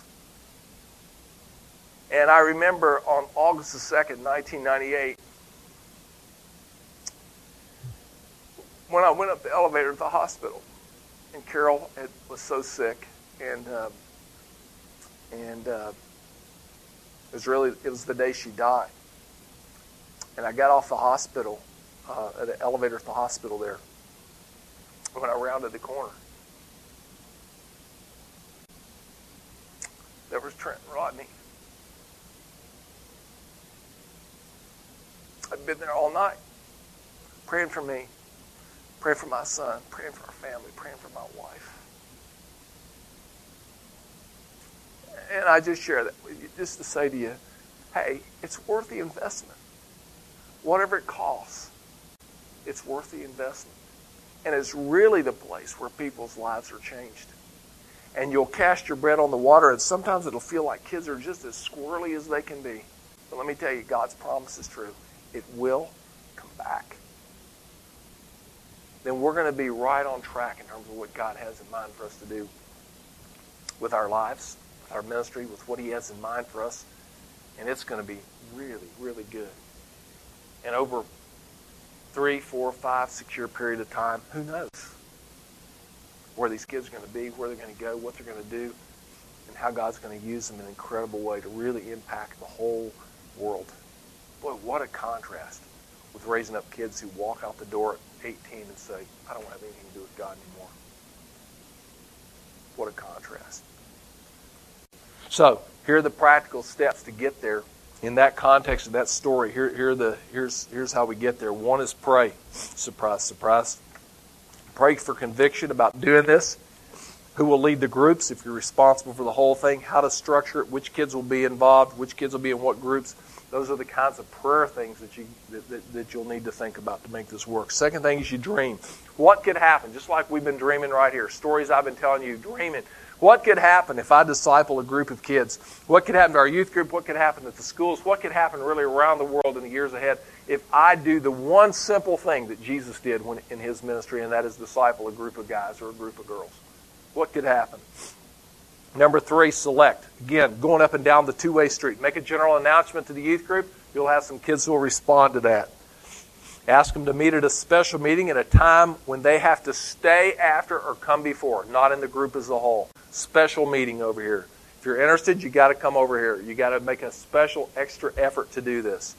B: And I remember on August the 2nd, 1998, when I went up the elevator to the hospital, and Carol was so sick, and it was the day she died. And I got off the hospital, at the elevator at the hospital there, when I rounded the corner. There was Trent and Rodney. I'd been there all night, praying for me, praying for my son, praying for our family, praying for my wife. And I just share that with you, just to say to you, hey, it's worth the investment. Whatever it costs, it's worth the investment. And it's really the place where people's lives are changed. And you'll cast your bread on the water, and sometimes it'll feel like kids are just as squirrely as they can be. But let me tell you, God's promise is true. It will come back. Then we're going to be right on track in terms of what God has in mind for us to do with our lives, with our ministry, with what He has in mind for us. And it's going to be really, really good. And over 3, 4, 5, 6 year period of time, who knows where these kids are going to be, where they're going to go, what they're going to do, and how God's going to use them in an incredible way to really impact the whole world. Boy, what a contrast with raising up kids who walk out the door at 18 and say, I don't have anything to do with God anymore. What a contrast. So, here are the practical steps to get there. In that context of that story, here's how we get there. One is pray. Surprise, surprise. Pray for conviction about doing this. Who will lead the groups if you're responsible for the whole thing. How to structure it. Which kids will be involved. Which kids will be in what groups. Those are the kinds of prayer things that you'll need to think about to make this work. Second thing is you dream. What could happen? Just like we've been dreaming right here. Stories I've been telling you, dreaming. What could happen if I disciple a group of kids? What could happen to our youth group? What could happen at the schools? What could happen really around the world in the years ahead if I do the one simple thing that Jesus did in His ministry, and that is disciple a group of guys or a group of girls? What could happen? Number 3, select. Again, going up and down the two-way street. Make a general announcement to the youth group. You'll have some kids who will respond to that. Ask them to meet at a special meeting at a time when they have to stay after or come before, not in the group as a whole. Special meeting over here. If you're interested, you got to come over here. You got to make a special extra effort to do this.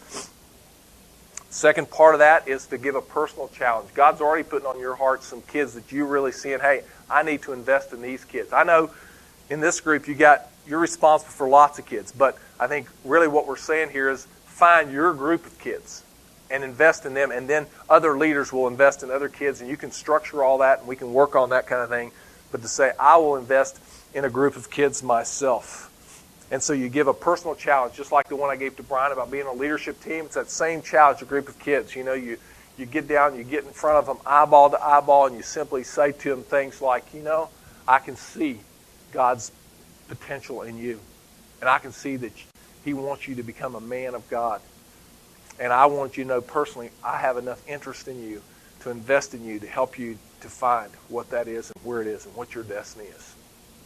B: Second part of that is to give a personal challenge. God's already putting on your heart some kids that you really see, and hey, I need to invest in these kids. I know in this group you're responsible for lots of kids, but I think really what we're saying here is find your group of kids and invest in them, and then other leaders will invest in other kids, and you can structure all that, and we can work on that kind of thing. But to say, I will invest in a group of kids myself. And so you give a personal challenge, just like the one I gave to Brian about being a leadership team. It's that same challenge, a group of kids. You know, you get down, you get in front of them eyeball to eyeball, and you simply say to them things like, you know, I can see God's potential in you. And I can see that He wants you to become a man of God. And I want you to know personally, I have enough interest in you to invest in you, to help you to find what that is and where it is and what your destiny is.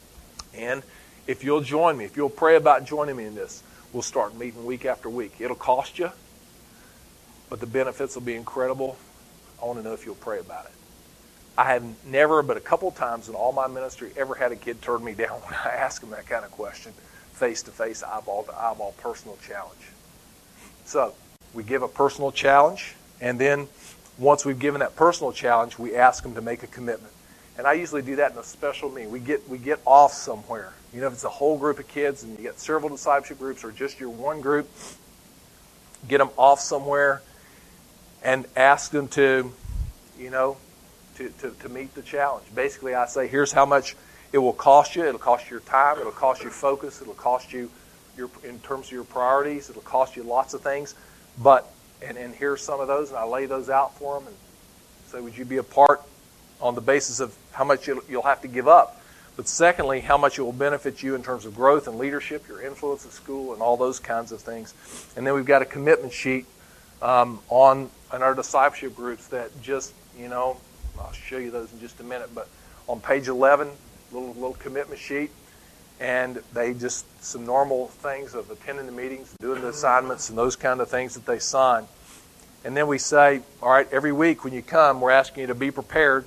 B: And if you'll join me, if you'll pray about joining me in this, we'll start meeting week after week. It'll cost you, but the benefits will be incredible. I want to know if you'll pray about it. I have never, but a couple times in all my ministry, ever had a kid turn me down when I ask them that kind of question, face-to-face, eyeball-to-eyeball, personal challenge. So we give a personal challenge, and then once we've given that personal challenge, we ask them to make a commitment. And I usually do that in a special meeting. We get off somewhere. You know, if it's a whole group of kids and you get several discipleship groups or just your one group, get them off somewhere and ask them to, you know, to meet the challenge. Basically, I say, here's how much it will cost you. It'll cost you your time. It'll cost you focus. It'll cost you in terms of your priorities. It'll cost you lots of things. But, and here's some of those, and I lay those out for them and say, would you be a part on the basis of how much you'll have to give up? But secondly, how much it will benefit you in terms of growth and leadership, your influence at school, and all those kinds of things. And then we've got a commitment sheet in our discipleship groups that just, you know, I'll show you those in just a minute, but on page 11, little commitment sheet, and they just, some normal things of attending the meetings, doing the assignments, and those kind of things that they sign. And then we say, all right, every week when you come, we're asking you to be prepared.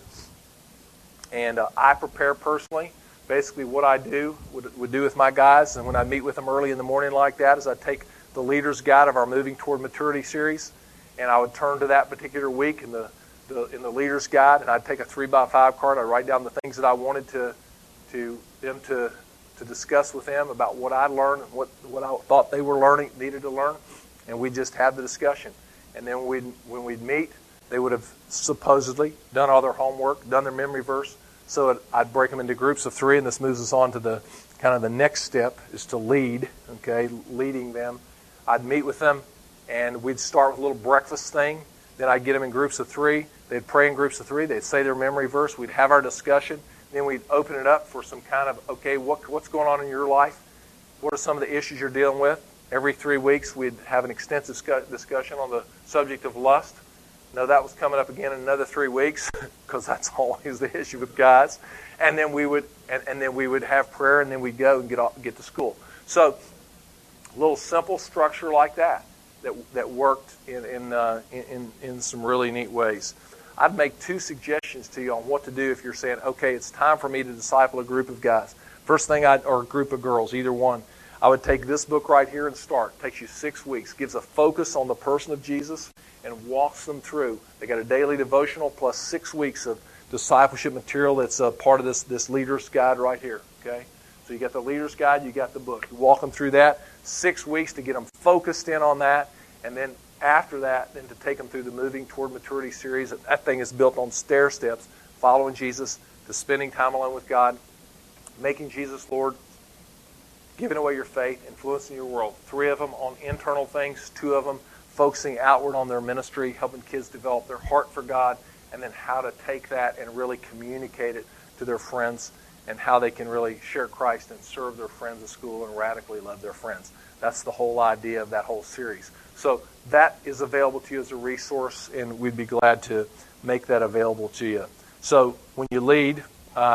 B: And I prepare personally. Basically what I do, would do with my guys, and when I meet with them early in the morning like that, is I take the Leader's Guide of our Moving Toward Maturity series, and I would turn to that particular week in the Leader's Guide, and I'd take a 3x5 card. I'd write down the things that I wanted them to discuss with them about what I learned and what I thought they were needed to learn, and we'd just have the discussion. And then when we'd meet, they would have supposedly done all their homework, done their memory verse. So I'd break them into groups of 3, and this moves us on to the kind of the next step is to lead, okay, leading them. I'd meet with them, and we'd start with a little breakfast thing. Then I'd get them in groups of 3. They'd pray in groups of 3. They'd say their memory verse. We'd have our discussion. Then we'd open it up for some kind of, okay, what's going on in your life? What are some of the issues you're dealing with? Every 3 weeks, we'd have an extensive discussion on the subject of lust. No, that was coming up again in another 3 weeks because that's always the issue with guys. And then we would have prayer, and then we'd go and get to school. So a little simple structure like that worked in some really neat ways. I'd make 2 suggestions to you on what to do if you're saying, okay, it's time for me to disciple a group of guys. First thing, or a group of girls, either one. I would take this book right here and start. It takes you 6 weeks. Gives a focus on the person of Jesus and walks them through. They got a daily devotional plus 6 weeks of discipleship material that's a part of this Leader's Guide right here. Okay, so you got the Leader's Guide, you got the book. You walk them through that. 6 weeks to get them focused in on that, and then after that, then to take them through the Moving Toward Maturity series. That thing is built on stair steps, following Jesus, to spending time alone with God, making Jesus Lord, giving away your faith, influencing your world. 3 of them on internal things, 2 of them focusing outward on their ministry, helping kids develop their heart for God, and then how to take that and really communicate it to their friends and how they can really share Christ and serve their friends at school and radically love their friends. That's the whole idea of that whole series. So that is available to you as a resource, and we'd be glad to make that available to you. So when you lead,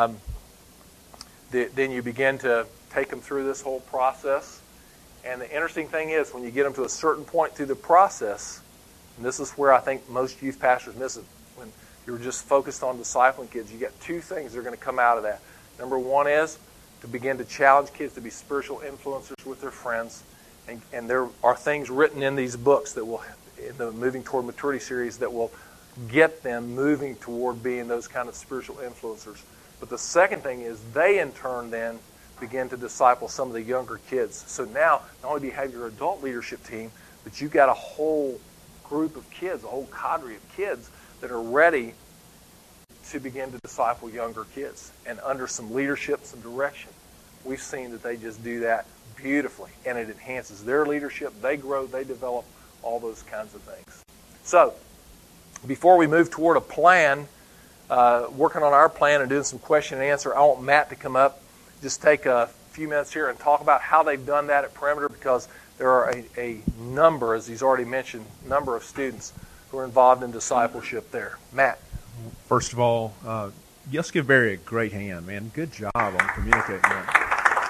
B: then you begin to take them through this whole process. And the interesting thing is, when you get them to a certain point through the process, and this is where I think most youth pastors miss it, when you're just focused on discipling kids, you get two things that are going to come out of that. Number one is to begin to challenge kids to be spiritual influencers with their friends. And there are things written in these books that will, in the Moving Toward Maturity series, that will get them moving toward being those kind of spiritual influencers. But the second thing is they, in turn, then begin to disciple some of the younger kids. So now, not only do you have your adult leadership team, but you've got a whole group of kids, a whole cadre of kids that are ready to begin to disciple younger kids. And under some leadership, some direction, we've seen that they just do that beautifully. And it enhances their leadership. They grow, they develop, all those kinds of things. So, before we move toward a plan, working on our plan and doing some question and answer, I want Matt to come up, just take a few minutes here and talk about how they've done that at Perimeter, because there are a number, as he's already mentioned, number of students who are involved in discipleship there. Matt.
D: First of all, let's give Barry a great hand, man. Good job on communicating that.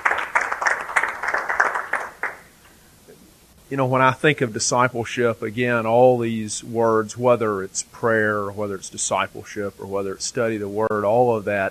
D: You know, when I think of discipleship, again, all these words, whether it's prayer, or whether it's discipleship, or whether it's study the Word, all of that,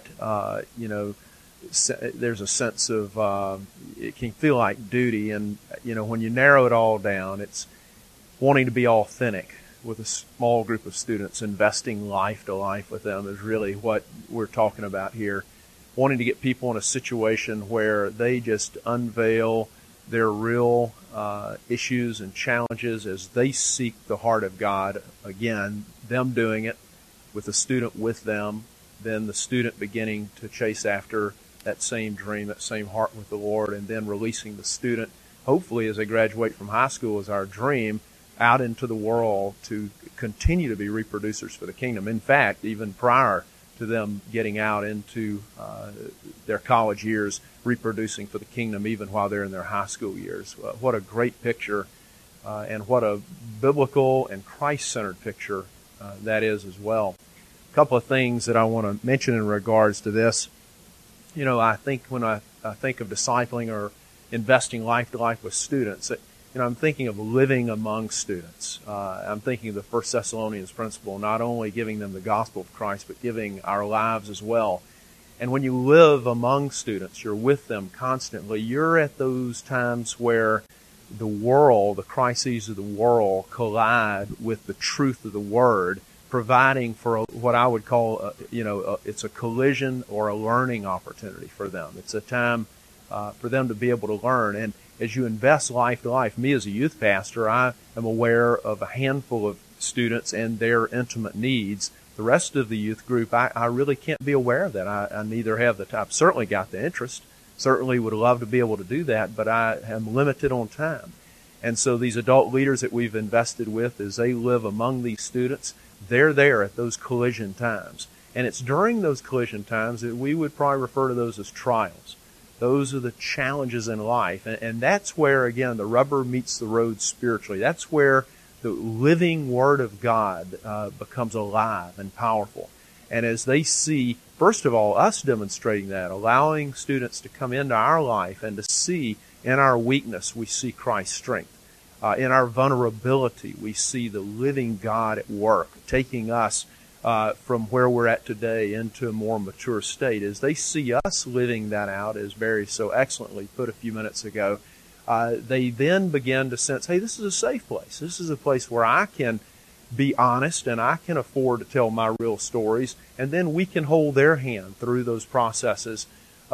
D: there's a sense of, it can feel like duty. And, when you narrow it all down, it's wanting to be authentic with a small group of students, investing life to life with them is really what we're talking about here. Wanting to get people in a situation where they just unveil their real issues and challenges as they seek the heart of God. Again, them doing it with the student with them, then the student beginning to chase after that same dream, that same heart with the Lord, and then releasing the student, hopefully as they graduate from high school, is our dream, out into the world to continue to be reproducers for the kingdom. In fact, even prior to them getting out into their college years, reproducing for the kingdom even while they're in their high school years. What a great picture, and what a biblical and Christ-centered picture that is as well. A couple of things that I want to mention in regards to this. I think when I think of discipling or investing life to life with students, I'm thinking of living among students. I'm thinking of the 1 Thessalonians principle, not only giving them the gospel of Christ, but giving our lives as well. And when you live among students, you're with them constantly, you're at those times where the world, the crises of the world, collide with the truth of the Word, providing for what I would call, it's a collision or a learning opportunity for them. It's a time for them to be able to learn. And as you invest life to life, me as a youth pastor, I am aware of a handful of students and their intimate needs. The rest of the youth group, I really can't be aware of that. I neither have the time. I've certainly got the interest, certainly would love to be able to do that, but I am limited on time. And so these adult leaders that we've invested with, as they live among these students, they're there at those collision times. And it's during those collision times that we would probably refer to those as trials. Those are the challenges in life. And that's where, again, the rubber meets the road spiritually. That's where the living Word of God becomes alive and powerful. And as they see, first of all, us demonstrating that, allowing students to come into our life and to see in our weakness, we see Christ's strength. In our vulnerability, we see the living God at work, taking us from where we're at today into a more mature state. As they see us living that out, as Barry so excellently put a few minutes ago, they then begin to sense, hey, this is a safe place. This is a place where I can be honest and I can afford to tell my real stories, and then we can hold their hand through those processes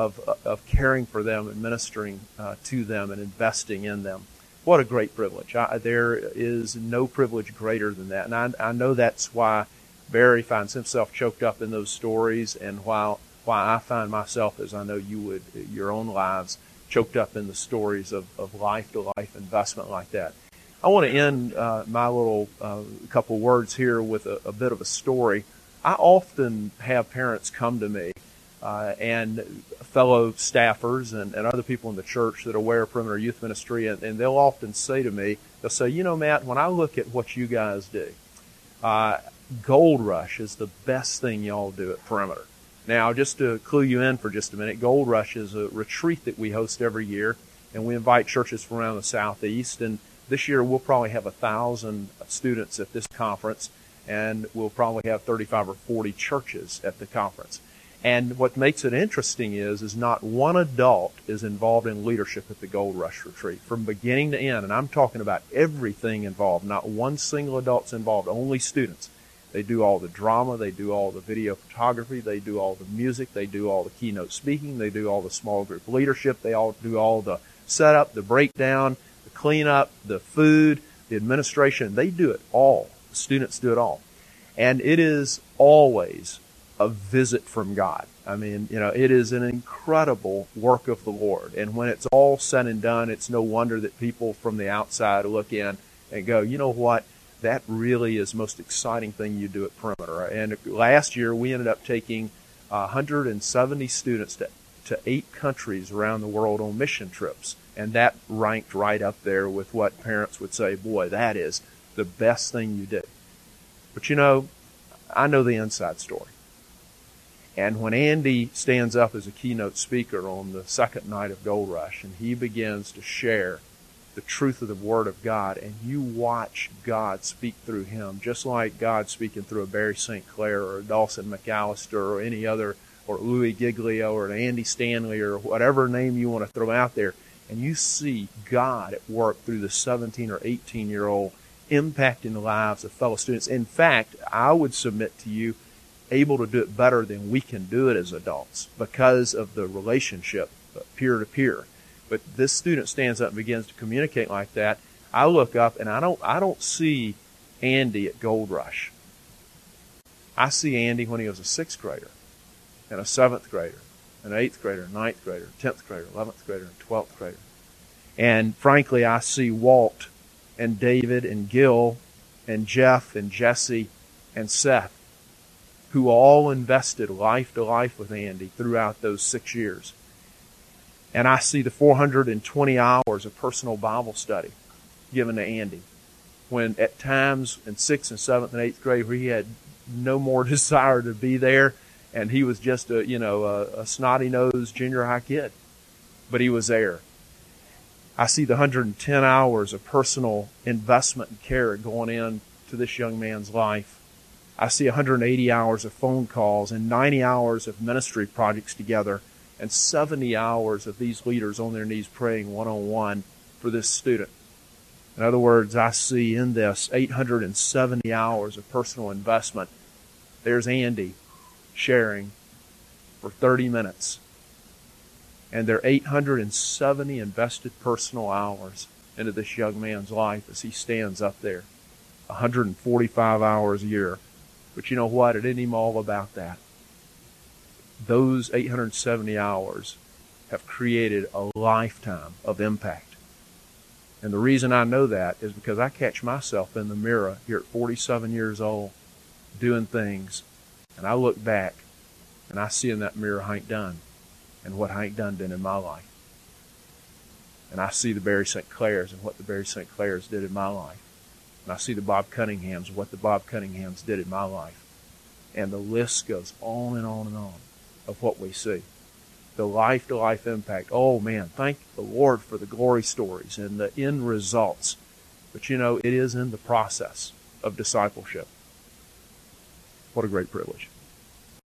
D: of caring for them and ministering to them and investing in them. What a great privilege. There is no privilege greater than that. And I know that's why Barry finds himself choked up in those stories, and why I find myself, as I know you would, your own lives, choked up in the stories of life-to-life investment like that. I want to end my little couple words here with a bit of a story. I often have parents come to me and fellow staffers and other people in the church that are aware of Perimeter Youth Ministry, and they'll often say to me, they'll say, you know, Matt, when I look at what you guys do, Gold Rush is the best thing y'all do at Perimeter. Now, just to clue you in for just a minute, Gold Rush is a retreat that we host every year, and we invite churches from around the Southeast, and this year we'll probably have 1,000 students at this conference, and we'll probably have 35 or 40 churches at the conference. And what makes it interesting is not one adult is involved in leadership at the Gold Rush retreat from beginning to end. And I'm talking about everything involved. Not one single adult's involved, only students. They do all the drama, they do all the video photography, they do all the music, they do all the keynote speaking, they do all the small group leadership, they all do all the setup, the breakdown, the cleanup, the food, the administration. They do it all. The students do it all. And it is always a visit from God. I mean, you know, it is an incredible work of the Lord. And when it's all said and done, it's no wonder that people from the outside look in and go, you know what? That really is the most exciting thing you do at Perimeter. And last year, we ended up taking 170 students to 8 countries around the world on mission trips. And that ranked right up there with what parents would say, boy, that is the best thing you do. But you know, I know the inside story. And when Andy stands up as a keynote speaker on the second night of Gold Rush, and he begins to share the truth of the Word of God, and you watch God speak through him, just like God speaking through a Barry St. Clair or a Dawson McAllister or any other, or Louis Giglio or an Andy Stanley or whatever name you want to throw out there, and you see God at work through the 17 or 18-year-old impacting the lives of fellow students. In fact, I would submit to you, able to do it better than we can do it as adults because of the relationship, peer-to-peer. But this student stands up and begins to communicate like that. I look up and I don't see Andy at Gold Rush. I see Andy when he was a 6th grader and a 7th grader, an 8th grader, 9th grader, 10th grader, 11th grader, and 12th grader. And frankly, I see Walt and David and Gil and Jeff and Jesse and Seth, who all invested life to life with Andy throughout those 6 years. And I see the 420 hours of personal Bible study given to Andy, when at times in 6th and 7th and 8th grade where he had no more desire to be there, and he was just a snotty-nosed junior high kid, but he was there. I see the 110 hours of personal investment and care going into this young man's life. I see 180 hours of phone calls and 90 hours of ministry projects together and 70 hours of these leaders on their knees praying one-on-one for this student. In other words, I see in this 870 hours of personal investment, there's Andy sharing for 30 minutes. And there are 870 invested personal hours into this young man's life as he stands up there. 145 hours a year. But you know what? It isn't even all about that. Those 870 hours have created a lifetime of impact. And the reason I know that is because I catch myself in the mirror here at 47 years old doing things, and I look back and I see in that mirror Hank Dunn and what Hank Dunn did in my life. And I see the Barry St. Clairs and what the Barry St. Clairs did in my life. And I see the Bob Cunninghams and what the Bob Cunninghams did in my life. And the list goes on and on and on of what we see. The life-to-life impact. Oh, man, thank the Lord for the glory stories and the end results. But, you know, it is in the process of discipleship. What a great privilege.